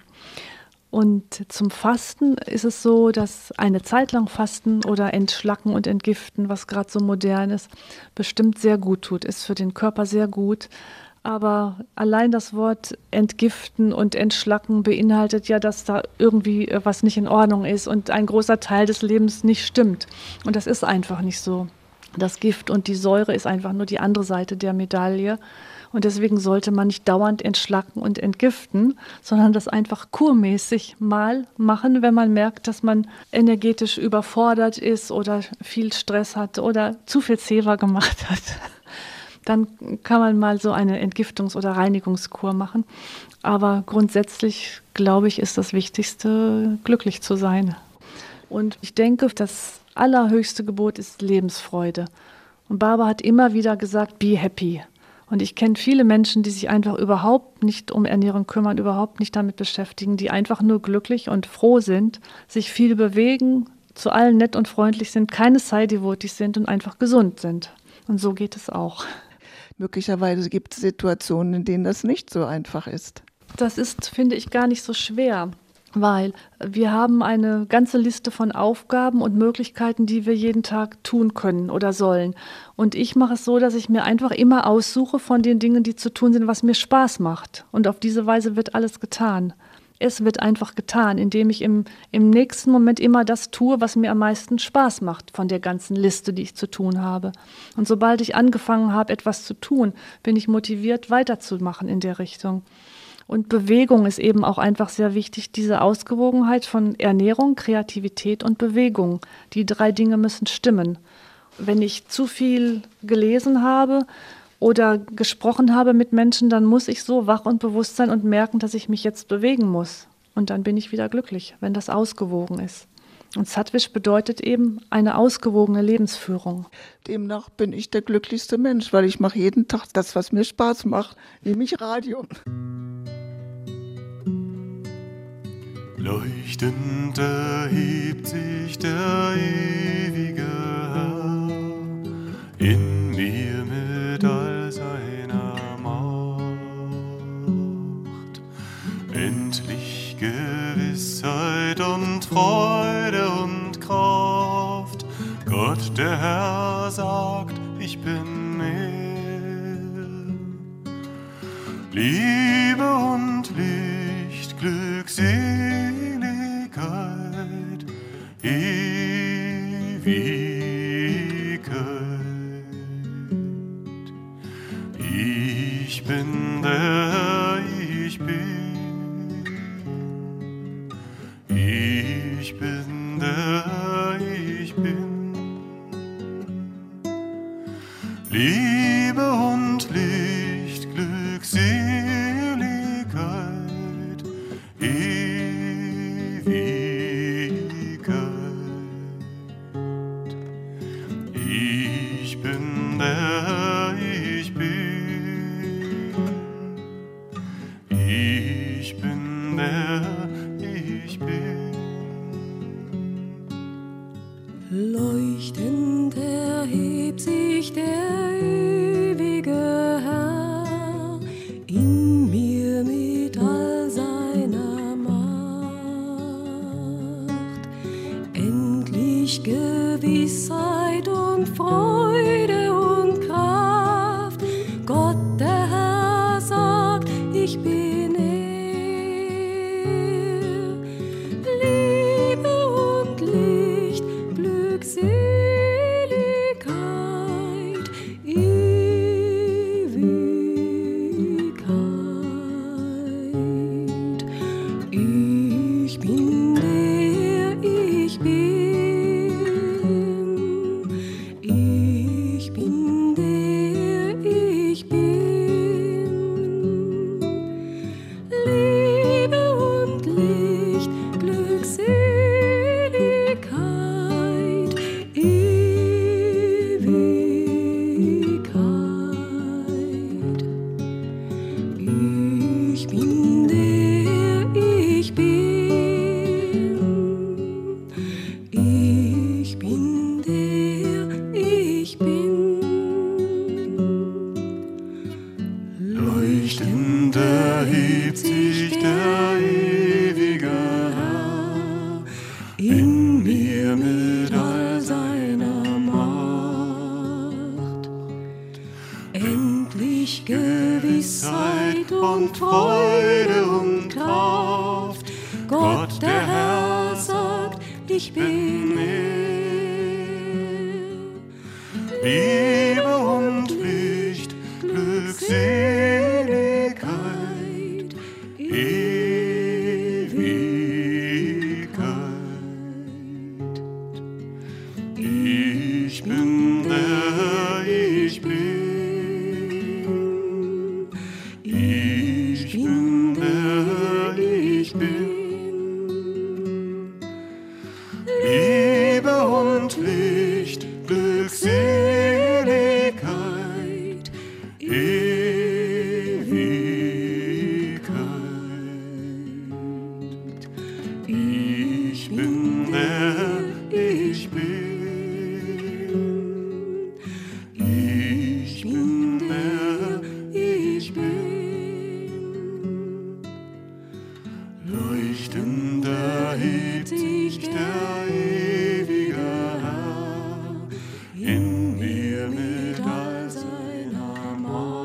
S4: Und zum Fasten ist es so, dass eine Zeit lang Fasten oder Entschlacken und Entgiften, was gerade so modern ist, bestimmt sehr gut tut, ist für den Körper sehr gut. Aber allein das Wort entgiften und entschlacken beinhaltet ja, dass da irgendwie was nicht in Ordnung ist und ein großer Teil des Lebens nicht stimmt. Und das ist einfach nicht so. Das Gift und die Säure ist einfach nur die andere Seite der Medaille. Und deswegen sollte man nicht dauernd entschlacken und entgiften, sondern das einfach kurmäßig mal machen, wenn man merkt, dass man energetisch überfordert ist oder viel Stress hat oder zu viel Zewa gemacht hat. Dann kann man mal so eine Entgiftungs- oder Reinigungskur machen. Aber grundsätzlich, glaube ich, ist das Wichtigste, glücklich zu sein. Und ich denke, das allerhöchste Gebot ist Lebensfreude. Und Baba hat immer wieder gesagt, be happy. Und ich kenne viele Menschen, die sich einfach überhaupt nicht um Ernährung kümmern, überhaupt nicht damit beschäftigen, die einfach nur glücklich und froh sind, sich viel bewegen, zu allen nett und freundlich sind, keine Sai-Devotis sind und einfach gesund sind. Und so geht es auch.
S2: Möglicherweise gibt es Situationen, in denen das nicht so einfach ist.
S4: Das ist, finde ich, gar nicht so schwer, weil wir haben eine ganze Liste von Aufgaben und Möglichkeiten, die wir jeden Tag tun können oder sollen. Und ich mache es so, dass ich mir einfach immer aussuche von den Dingen, die zu tun sind, was mir Spaß macht. Und auf diese Weise wird alles getan. Es wird einfach getan, indem ich im nächsten Moment immer das tue, was mir am meisten Spaß macht von der ganzen Liste, die ich zu tun habe. Und sobald ich angefangen habe, etwas zu tun, bin ich motiviert, weiterzumachen in der Richtung. Und Bewegung ist eben auch einfach sehr wichtig, diese Ausgewogenheit von Ernährung, Kreativität und Bewegung. Die 3 Dinge müssen stimmen. Wenn ich zu viel gelesen habe oder gesprochen habe mit Menschen, dann muss ich so wach und bewusst sein und merken, dass ich mich jetzt bewegen muss. Und dann bin ich wieder glücklich, wenn das ausgewogen ist. Und Sattvisch bedeutet eben eine ausgewogene Lebensführung.
S2: Demnach bin ich der glücklichste Mensch, weil ich mache jeden Tag das, was mir Spaß macht, nämlich Radio.
S5: Leuchtend erhebt sich der ewige Herr in mir mit all seiner Macht. Endlich Gewissheit und Freude und Kraft. Gott, der Herr, sagt, ich bin näher. Liebe und Licht, Glückseligkeit, Ewigkeit. Ich bin der ich bin. Ich bin der ich bin. Liebe und Licht, Glückseligkeit, Ewigkeit. Ich bin der ich bin. Ich bin der ich bin.
S6: Leuchtend erhebt sich der ewige Herr in mir mit all seiner Macht. Endlich Gewissheit und Freude und Kraft. Gott, der Herr, sagt, ich bin er. Liebe und Licht, Glückseligkeit, Ewigkeit. Ich bin der ich bin. Ich bin der ich bin. Liebe und Licht, Glückseligkeit, Ewigkeit. Ich bin der ich bin. Ich bin der ich bin.
S5: Leuchtend erhebt sich der ewige Herr in mir mit all seiner Macht.
S6: Endlich Gewissheit und Freude und Kraft. Gott, der Herr, sagt, ich bin er.
S5: Liebe und Licht, Glückseligkeit, Ewigkeit. Ich bin der ich bin. Ich bin der ich bin. Liebe und Licht, Glückseligkeit, Ewigkeit. Ich bin der ich bin. Ich bin der ich bin. Leuchtend erhebt sich der ewige Herr in mir mit all seiner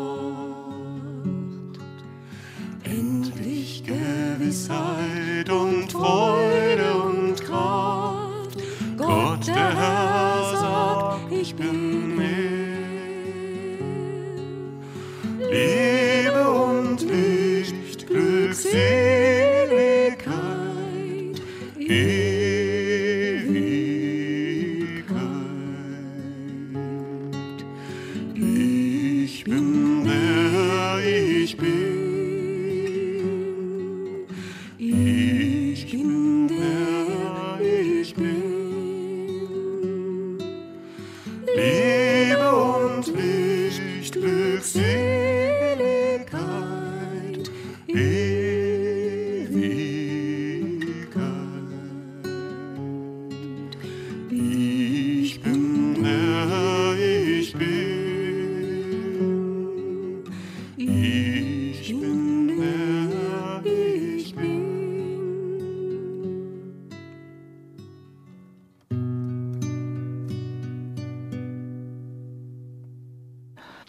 S5: Macht. Endlich Gewissheit und Freude und Kraft. Gott, der Herr, sagt, ich bin er. Liebe und Licht, Glück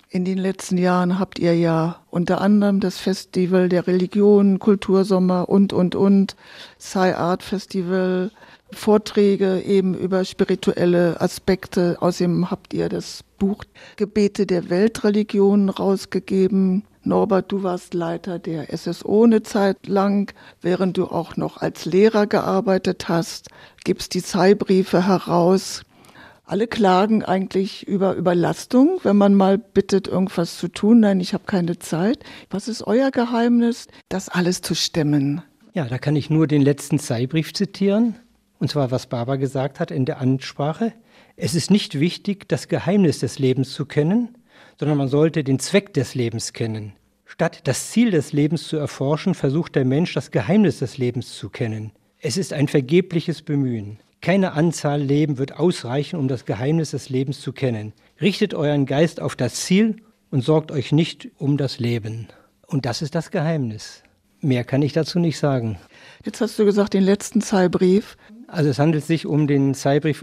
S2: In den letzten Jahren habt ihr ja unter anderem das Festival der Religion, Kultursommer und, Sai Art Festival, Vorträge eben über spirituelle Aspekte. Außerdem habt ihr das Buch Gebete der Weltreligionen rausgegeben. Norbert, du warst Leiter der SSO eine Zeit lang, während du auch noch als Lehrer gearbeitet hast, gibst die Sai-Briefe heraus. Alle klagen eigentlich über Überlastung, wenn man mal bittet, irgendwas zu tun. Nein, ich habe keine Zeit. Was ist euer Geheimnis, das alles zu stemmen?
S3: Ja, da kann ich nur den letzten Sai-Brief zitieren. Und zwar, was Baba gesagt hat in der Ansprache. Es ist nicht wichtig, das Geheimnis des Lebens zu kennen, sondern man sollte den Zweck des Lebens kennen. Statt das Ziel des Lebens zu erforschen, versucht der Mensch, das Geheimnis des Lebens zu kennen. Es ist ein vergebliches Bemühen. Keine Anzahl Leben wird ausreichen, um das Geheimnis des Lebens zu kennen. Richtet euren Geist auf das Ziel und sorgt euch nicht um das Leben. Und das ist das Geheimnis. Mehr kann ich dazu nicht sagen.
S2: Jetzt hast du gesagt, den letzten Sai-Brief.
S3: Also es handelt sich um den Sai-Brief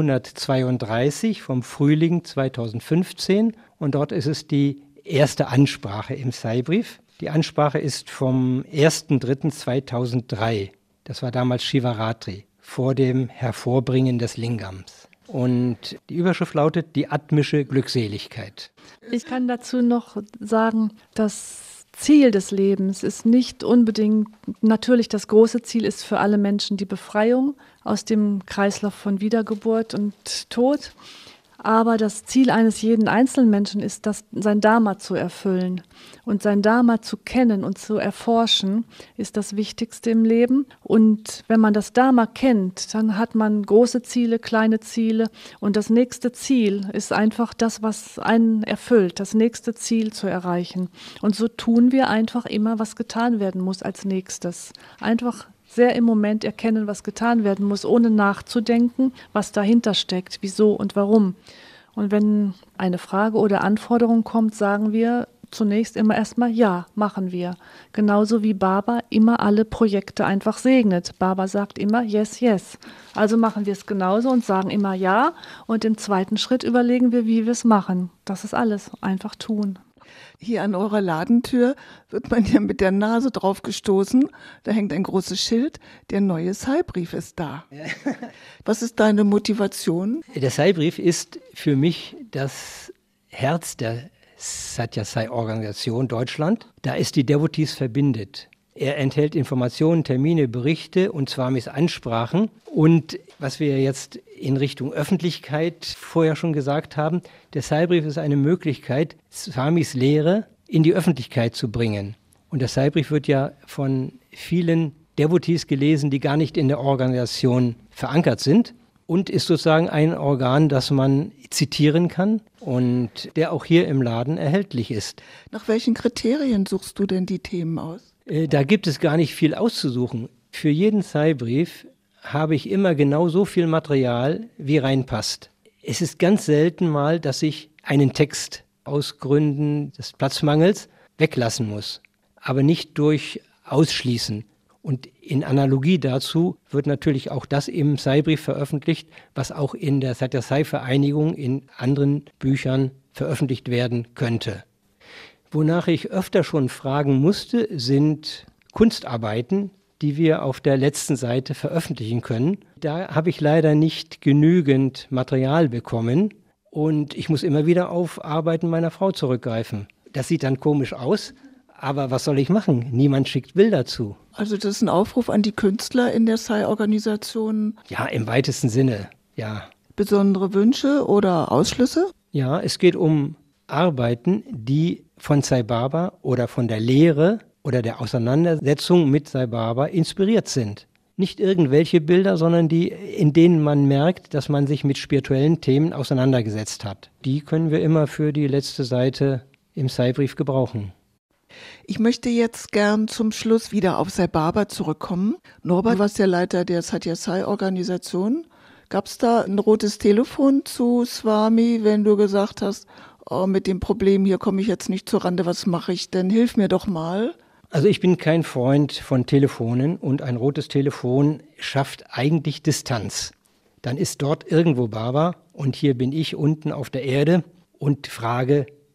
S3: 132 vom Frühling 2015 und dort ist es die erste Ansprache im Sai-Brief. Die Ansprache ist vom 1.3.2003. Das war damals Shivaratri, vor dem Hervorbringen des Lingams. Und die Überschrift lautet die atmische Glückseligkeit.
S4: Ich kann dazu noch sagen, das Ziel des Lebens ist nicht unbedingt, natürlich das große Ziel ist für alle Menschen die Befreiung aus dem Kreislauf von Wiedergeburt und Tod. Aber das Ziel eines jeden einzelnen Menschen ist, sein Dharma zu erfüllen. Und sein Dharma zu kennen und zu erforschen, ist das Wichtigste im Leben. Und wenn man das Dharma kennt, dann hat man große Ziele, kleine Ziele. Und das nächste Ziel ist einfach das, was einen erfüllt, das nächste Ziel zu erreichen. Und so tun wir einfach immer, was getan werden muss als nächstes. Einfach sehr im Moment erkennen, was getan werden muss, ohne nachzudenken, was dahinter steckt, wieso und warum. Und wenn eine Frage oder Anforderung kommt, sagen wir zunächst immer erstmal, ja, machen wir. Genauso wie Baba immer alle Projekte einfach segnet. Baba sagt immer, yes, yes. Also machen wir es genauso und sagen immer ja. Und im zweiten Schritt überlegen wir, wie wir es machen. Das ist alles. Einfach tun.
S2: Hier an eurer Ladentür wird man ja mit der Nase drauf gestoßen. Da hängt ein großes Schild, der neue Sai-Brief ist da. Was ist deine Motivation?
S3: Der Sai-Brief ist für mich das Herz der Satya Sai-Organisation Deutschland. Da es die Devotees verbindet. Er enthält Informationen, Termine, Berichte und Swamis Ansprachen. Und was wir jetzt in Richtung Öffentlichkeit vorher schon gesagt haben, der Sai-Brief ist eine Möglichkeit, Swamis Lehre in die Öffentlichkeit zu bringen. Und der Sai-Brief wird ja von vielen Devotees gelesen, die gar nicht in der Organisation verankert sind. Und ist sozusagen ein Organ, das man zitieren kann und der auch hier im Laden erhältlich ist.
S2: Nach welchen Kriterien suchst du denn die Themen aus?
S3: Da gibt es gar nicht viel auszusuchen. Für jeden Sai-Brief habe ich immer genau so viel Material, wie reinpasst. Es ist ganz selten mal, dass ich einen Text aus Gründen des Platzmangels weglassen muss, aber nicht durch Ausschließen. Und in Analogie dazu wird natürlich auch das im Sai-Brief veröffentlicht, was auch in der Satya Sai-Vereinigung in anderen Büchern veröffentlicht werden könnte. Wonach ich öfter schon fragen musste, sind Kunstarbeiten, die wir auf der letzten Seite veröffentlichen können. Da habe ich leider nicht genügend Material bekommen und ich muss immer wieder auf Arbeiten meiner Frau zurückgreifen. Das sieht dann komisch aus, aber was soll ich machen? Niemand schickt Bilder zu.
S2: Also das ist ein Aufruf an die Künstler in der Sai-Organisation?
S3: Ja, im weitesten Sinne, ja.
S2: Besondere Wünsche oder Ausschlüsse?
S3: Ja, es geht um Arbeiten, die von Sai Baba oder von der Lehre oder der Auseinandersetzung mit Sai Baba inspiriert sind. Nicht irgendwelche Bilder, sondern die, in denen man merkt, dass man sich mit spirituellen Themen auseinandergesetzt hat. Die können wir immer für die letzte Seite im Sai-Brief gebrauchen.
S2: Ich möchte jetzt gern zum Schluss wieder auf Sai Baba zurückkommen. Norbert, du warst der Leiter der Satya Sai-Organisation. Gab es da ein rotes Telefon zu Swami, wenn du gesagt hast, oh, mit dem Problem hier komme ich jetzt nicht zur Rande, was mache ich denn? Hilf mir doch mal.
S3: Also ich bin kein Freund von Telefonen und ein rotes Telefon schafft eigentlich Distanz. Dann ist dort irgendwo Baba und hier bin ich unten auf der Erde und frage,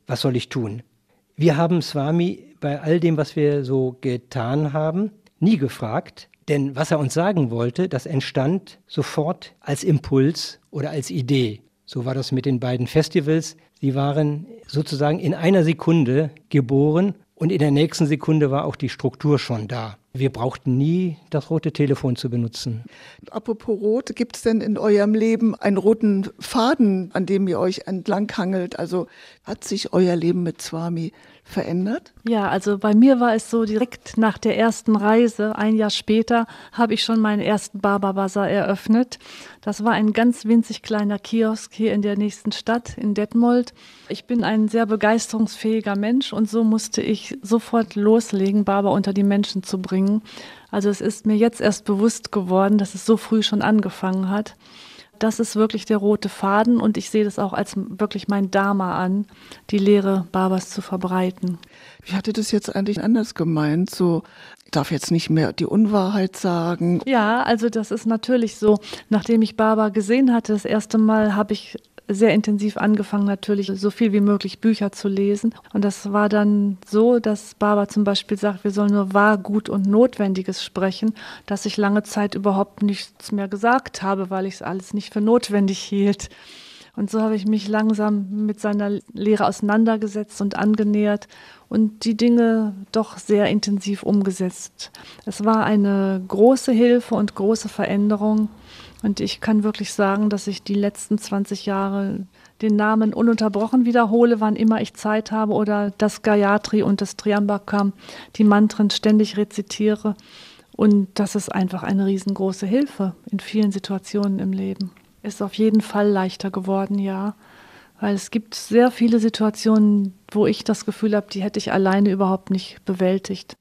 S3: was soll ich tun? Wir haben Swami bei all dem, was wir so getan haben, nie gefragt, denn was er uns sagen wollte, das entstand sofort als Impuls oder als Idee. So war das mit den beiden Festivals. Sie waren sozusagen in einer Sekunde geboren und in der nächsten Sekunde war auch die Struktur schon da. Wir brauchten nie das rote Telefon zu benutzen.
S2: Apropos Rot, gibt es denn in eurem Leben einen roten Faden, an dem ihr euch entlanghangelt? Also hat sich euer Leben mit Swami verändert?
S4: Ja, also bei mir war es so, direkt nach der ersten Reise, ein Jahr später, habe ich schon meinen ersten Baba Bazar eröffnet. Das war ein ganz winzig kleiner Kiosk hier in der nächsten Stadt, in Detmold. Ich bin ein sehr begeisterungsfähiger Mensch und so musste ich sofort loslegen, Baba unter die Menschen zu bringen. Also es ist mir jetzt erst bewusst geworden, dass es so früh schon angefangen hat. Das ist wirklich der rote Faden und ich sehe das auch als wirklich mein Dharma an, die Lehre Babas zu verbreiten.
S2: Ich hatte das jetzt eigentlich anders gemeint, so, ich darf jetzt nicht mehr die Unwahrheit sagen.
S4: Ja, also das ist natürlich so. Nachdem ich Baba gesehen hatte, das erste Mal habe ich sehr intensiv angefangen, natürlich so viel wie möglich Bücher zu lesen. Und das war dann so, dass Baba zum Beispiel sagt, wir sollen nur wahr, gut und Notwendiges sprechen, dass ich lange Zeit überhaupt nichts mehr gesagt habe, weil ich es alles nicht für notwendig hielt. Und so habe ich mich langsam mit seiner Lehre auseinandergesetzt und angenähert und die Dinge doch sehr intensiv umgesetzt. Es war eine große Hilfe und große Veränderung. Und ich kann wirklich sagen, dass ich die letzten 20 Jahre den Namen ununterbrochen wiederhole, wann immer ich Zeit habe oder das Gayatri und das Triambakam, die Mantren ständig rezitiere. Und das ist einfach eine riesengroße Hilfe in vielen Situationen im Leben. Ist auf jeden Fall leichter geworden, ja. Weil es gibt sehr viele Situationen, wo ich das Gefühl habe, die hätte ich alleine überhaupt nicht bewältigt.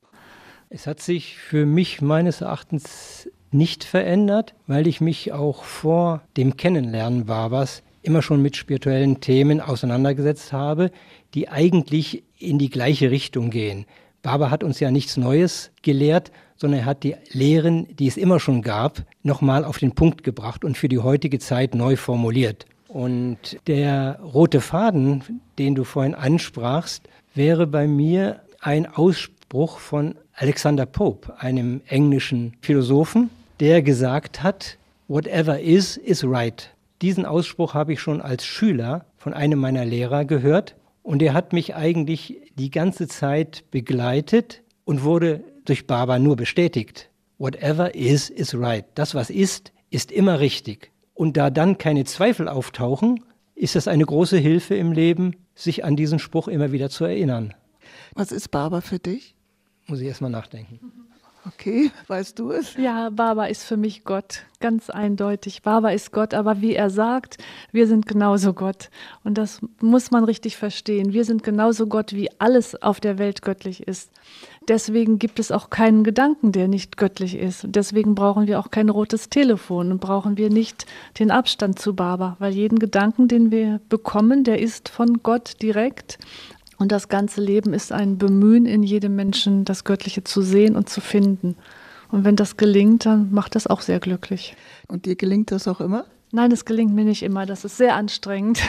S3: Es hat sich für mich meines Erachtens nicht verändert, weil ich mich auch vor dem Kennenlernen Babas immer schon mit spirituellen Themen auseinandergesetzt habe, die eigentlich in die gleiche Richtung gehen. Baba hat uns ja nichts Neues gelehrt, sondern er hat die Lehren, die es immer schon gab, nochmal auf den Punkt gebracht und für die heutige Zeit neu formuliert. Und der rote Faden, den du vorhin ansprachst, wäre bei mir ein Ausspruch von Alexander Pope, einem englischen Philosophen, der gesagt hat, whatever is right. Diesen Ausspruch habe ich schon als Schüler von einem meiner Lehrer gehört und er hat mich eigentlich die ganze Zeit begleitet und wurde durch Baba nur bestätigt. Whatever is right. Das, was ist immer richtig. Und da dann keine Zweifel auftauchen, ist es eine große Hilfe im Leben, sich an diesen Spruch immer wieder zu erinnern.
S2: Was ist Baba für dich?
S3: Muss ich erst mal nachdenken.
S2: Okay, weißt du es?
S4: Ja, Baba ist für mich Gott, ganz eindeutig. Baba ist Gott, aber wie er sagt, wir sind genauso Gott. Und das muss man richtig verstehen. Wir sind genauso Gott, wie alles auf der Welt göttlich ist. Deswegen gibt es auch keinen Gedanken, der nicht göttlich ist. Und deswegen brauchen wir auch kein rotes Telefon und brauchen wir nicht den Abstand zu Baba, weil jeden Gedanken, den wir bekommen, der ist von Gott direkt. Und das ganze Leben ist ein Bemühen in jedem Menschen, das Göttliche zu sehen und zu finden. Und wenn das gelingt, dann macht das auch sehr glücklich.
S2: Und dir gelingt das auch immer?
S4: Nein, es gelingt mir nicht immer. Das ist sehr anstrengend.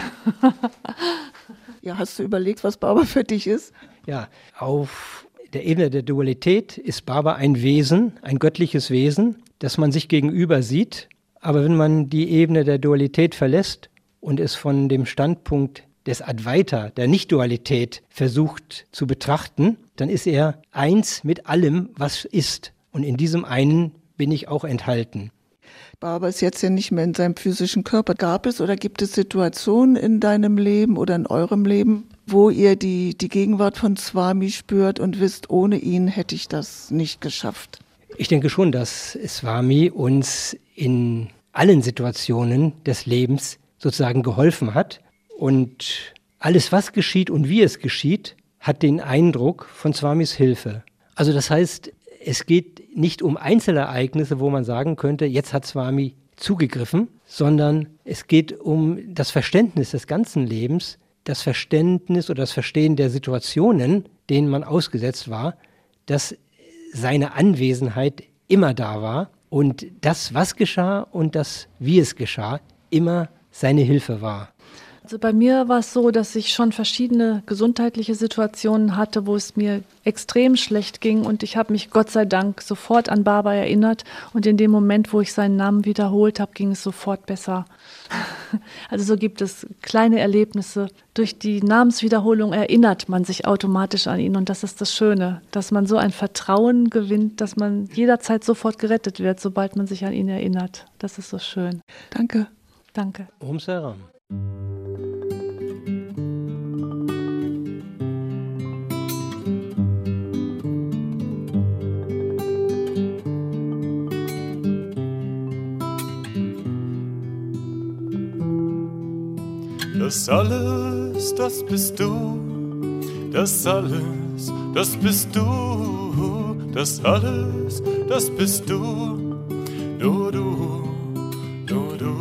S2: Ja, hast du überlegt, was Baba für dich ist?
S3: Ja, auf der Ebene der Dualität ist Baba ein Wesen, ein göttliches Wesen, das man sich gegenüber sieht. Aber wenn man die Ebene der Dualität verlässt und es von dem Standpunkt des Advaita, der Nicht-Dualität, versucht zu betrachten, dann ist er eins mit allem, was ist. Und in diesem einen bin ich auch enthalten.
S2: Baba ist jetzt ja nicht mehr in seinem physischen Körper. Gab es oder gibt es Situationen in deinem Leben oder in eurem Leben, wo ihr die Gegenwart von Swami spürt und wisst, ohne ihn hätte ich das nicht geschafft?
S3: Ich denke schon, dass Swami uns in allen Situationen des Lebens sozusagen geholfen hat. Und alles, was geschieht und wie es geschieht, hat den Eindruck von Swamis Hilfe. Also das heißt, es geht nicht um Einzelereignisse, wo man sagen könnte, jetzt hat Swami zugegriffen, sondern es geht um das Verständnis des ganzen Lebens, das Verständnis oder das Verstehen der Situationen, denen man ausgesetzt war, dass seine Anwesenheit immer da war und das, was geschah und das, wie es geschah, immer seine Hilfe war.
S4: Also bei mir war es so, dass ich schon verschiedene gesundheitliche Situationen hatte, wo es mir extrem schlecht ging und ich habe mich Gott sei Dank sofort an Baba erinnert und in dem Moment, wo ich seinen Namen wiederholt habe, ging es sofort besser. Also so gibt es kleine Erlebnisse. Durch die Namenswiederholung erinnert man sich automatisch an ihn und das ist das Schöne, dass man so ein Vertrauen gewinnt, dass man jederzeit sofort gerettet wird, sobald man sich an ihn erinnert. Das ist so schön.
S2: Danke.
S4: Danke.
S3: Om Saram.
S5: Das alles, das bist du, das alles, das bist du, das alles, das bist du, nur du, nur du.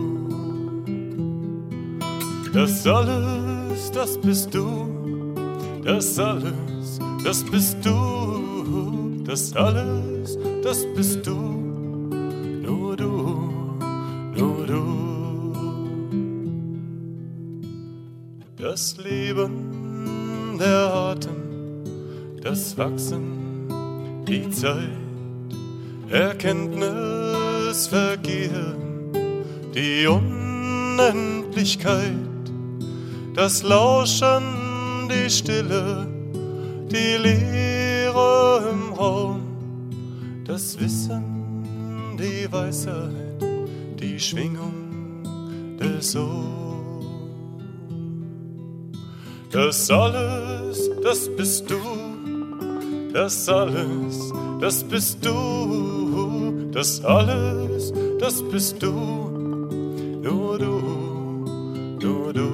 S5: Das alles, das bist du, das alles, das bist du, das alles, das bist du, nur du, nur du. Das Leben, der Atem, das Wachsen, die Zeit, Erkenntnis, Vergehen, die Unendlichkeit, das Lauschen, die Stille, die Leere im Raum, das Wissen, die Weisheit, die Schwingung des Ohrs. Das alles, das bist du, das alles, das bist du, das alles, das bist du, nur du, nur du.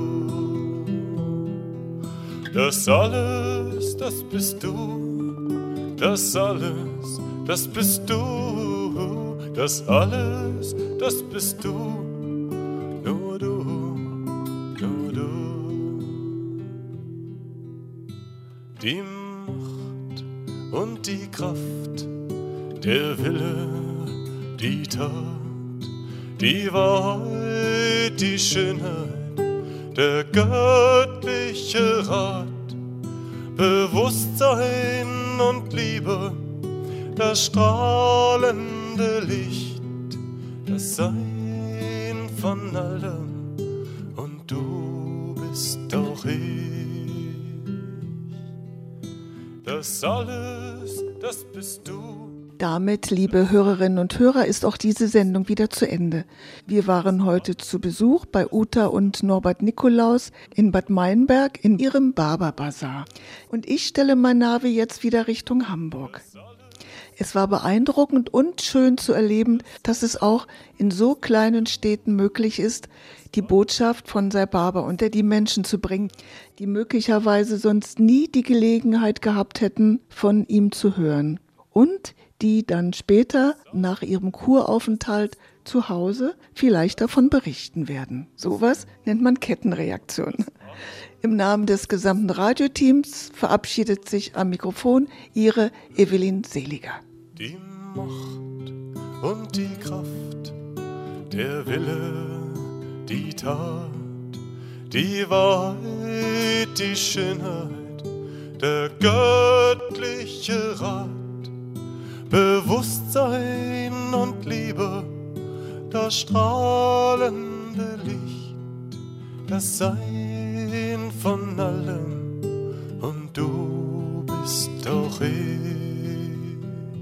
S5: Das alles, das bist du, das alles, das bist du, das alles, das bist du, nur du, nur du. Die Macht und die Kraft, der Wille, die Tat, die Wahrheit, die Schönheit, der göttliche Rat, Bewusstsein und Liebe, das strahlende Licht, das Sein von allem und du bist auch ich. Das alles, das bist du.
S2: Damit, liebe Hörerinnen und Hörer, ist auch diese Sendung wieder zu Ende. Wir waren heute zu Besuch bei Uta und Norbert Nikolaus in Bad Meinberg in ihrem Baba-Bazar. Und ich stelle mein Navi jetzt wieder Richtung Hamburg. Es war beeindruckend und schön zu erleben, dass es auch in so kleinen Städten möglich ist, die Botschaft von Sai Baba unter die Menschen zu bringen, die möglicherweise sonst nie die Gelegenheit gehabt hätten, von ihm zu hören. Und die dann später nach ihrem Kuraufenthalt zu Hause vielleicht davon berichten werden. Sowas nennt man Kettenreaktion. Im Namen des gesamten Radioteams verabschiedet sich am Mikrofon Ihre Evelyn Seliger.
S5: Die Macht und die Kraft, der Wille, die Tat, die Wahrheit, die Schönheit, der göttliche Rat, Bewusstsein und Liebe, das strahlende Licht, das Sein von allem und du bist auch ich.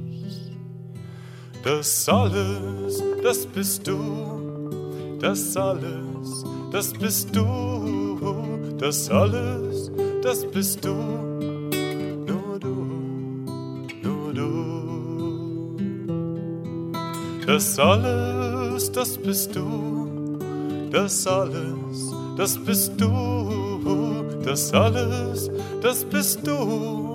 S5: Das alles, das bist du, das alles, das bist du, das alles, das bist du, nur du, nur du. Das alles, das bist du, das alles, das bist du, das alles, das bist du.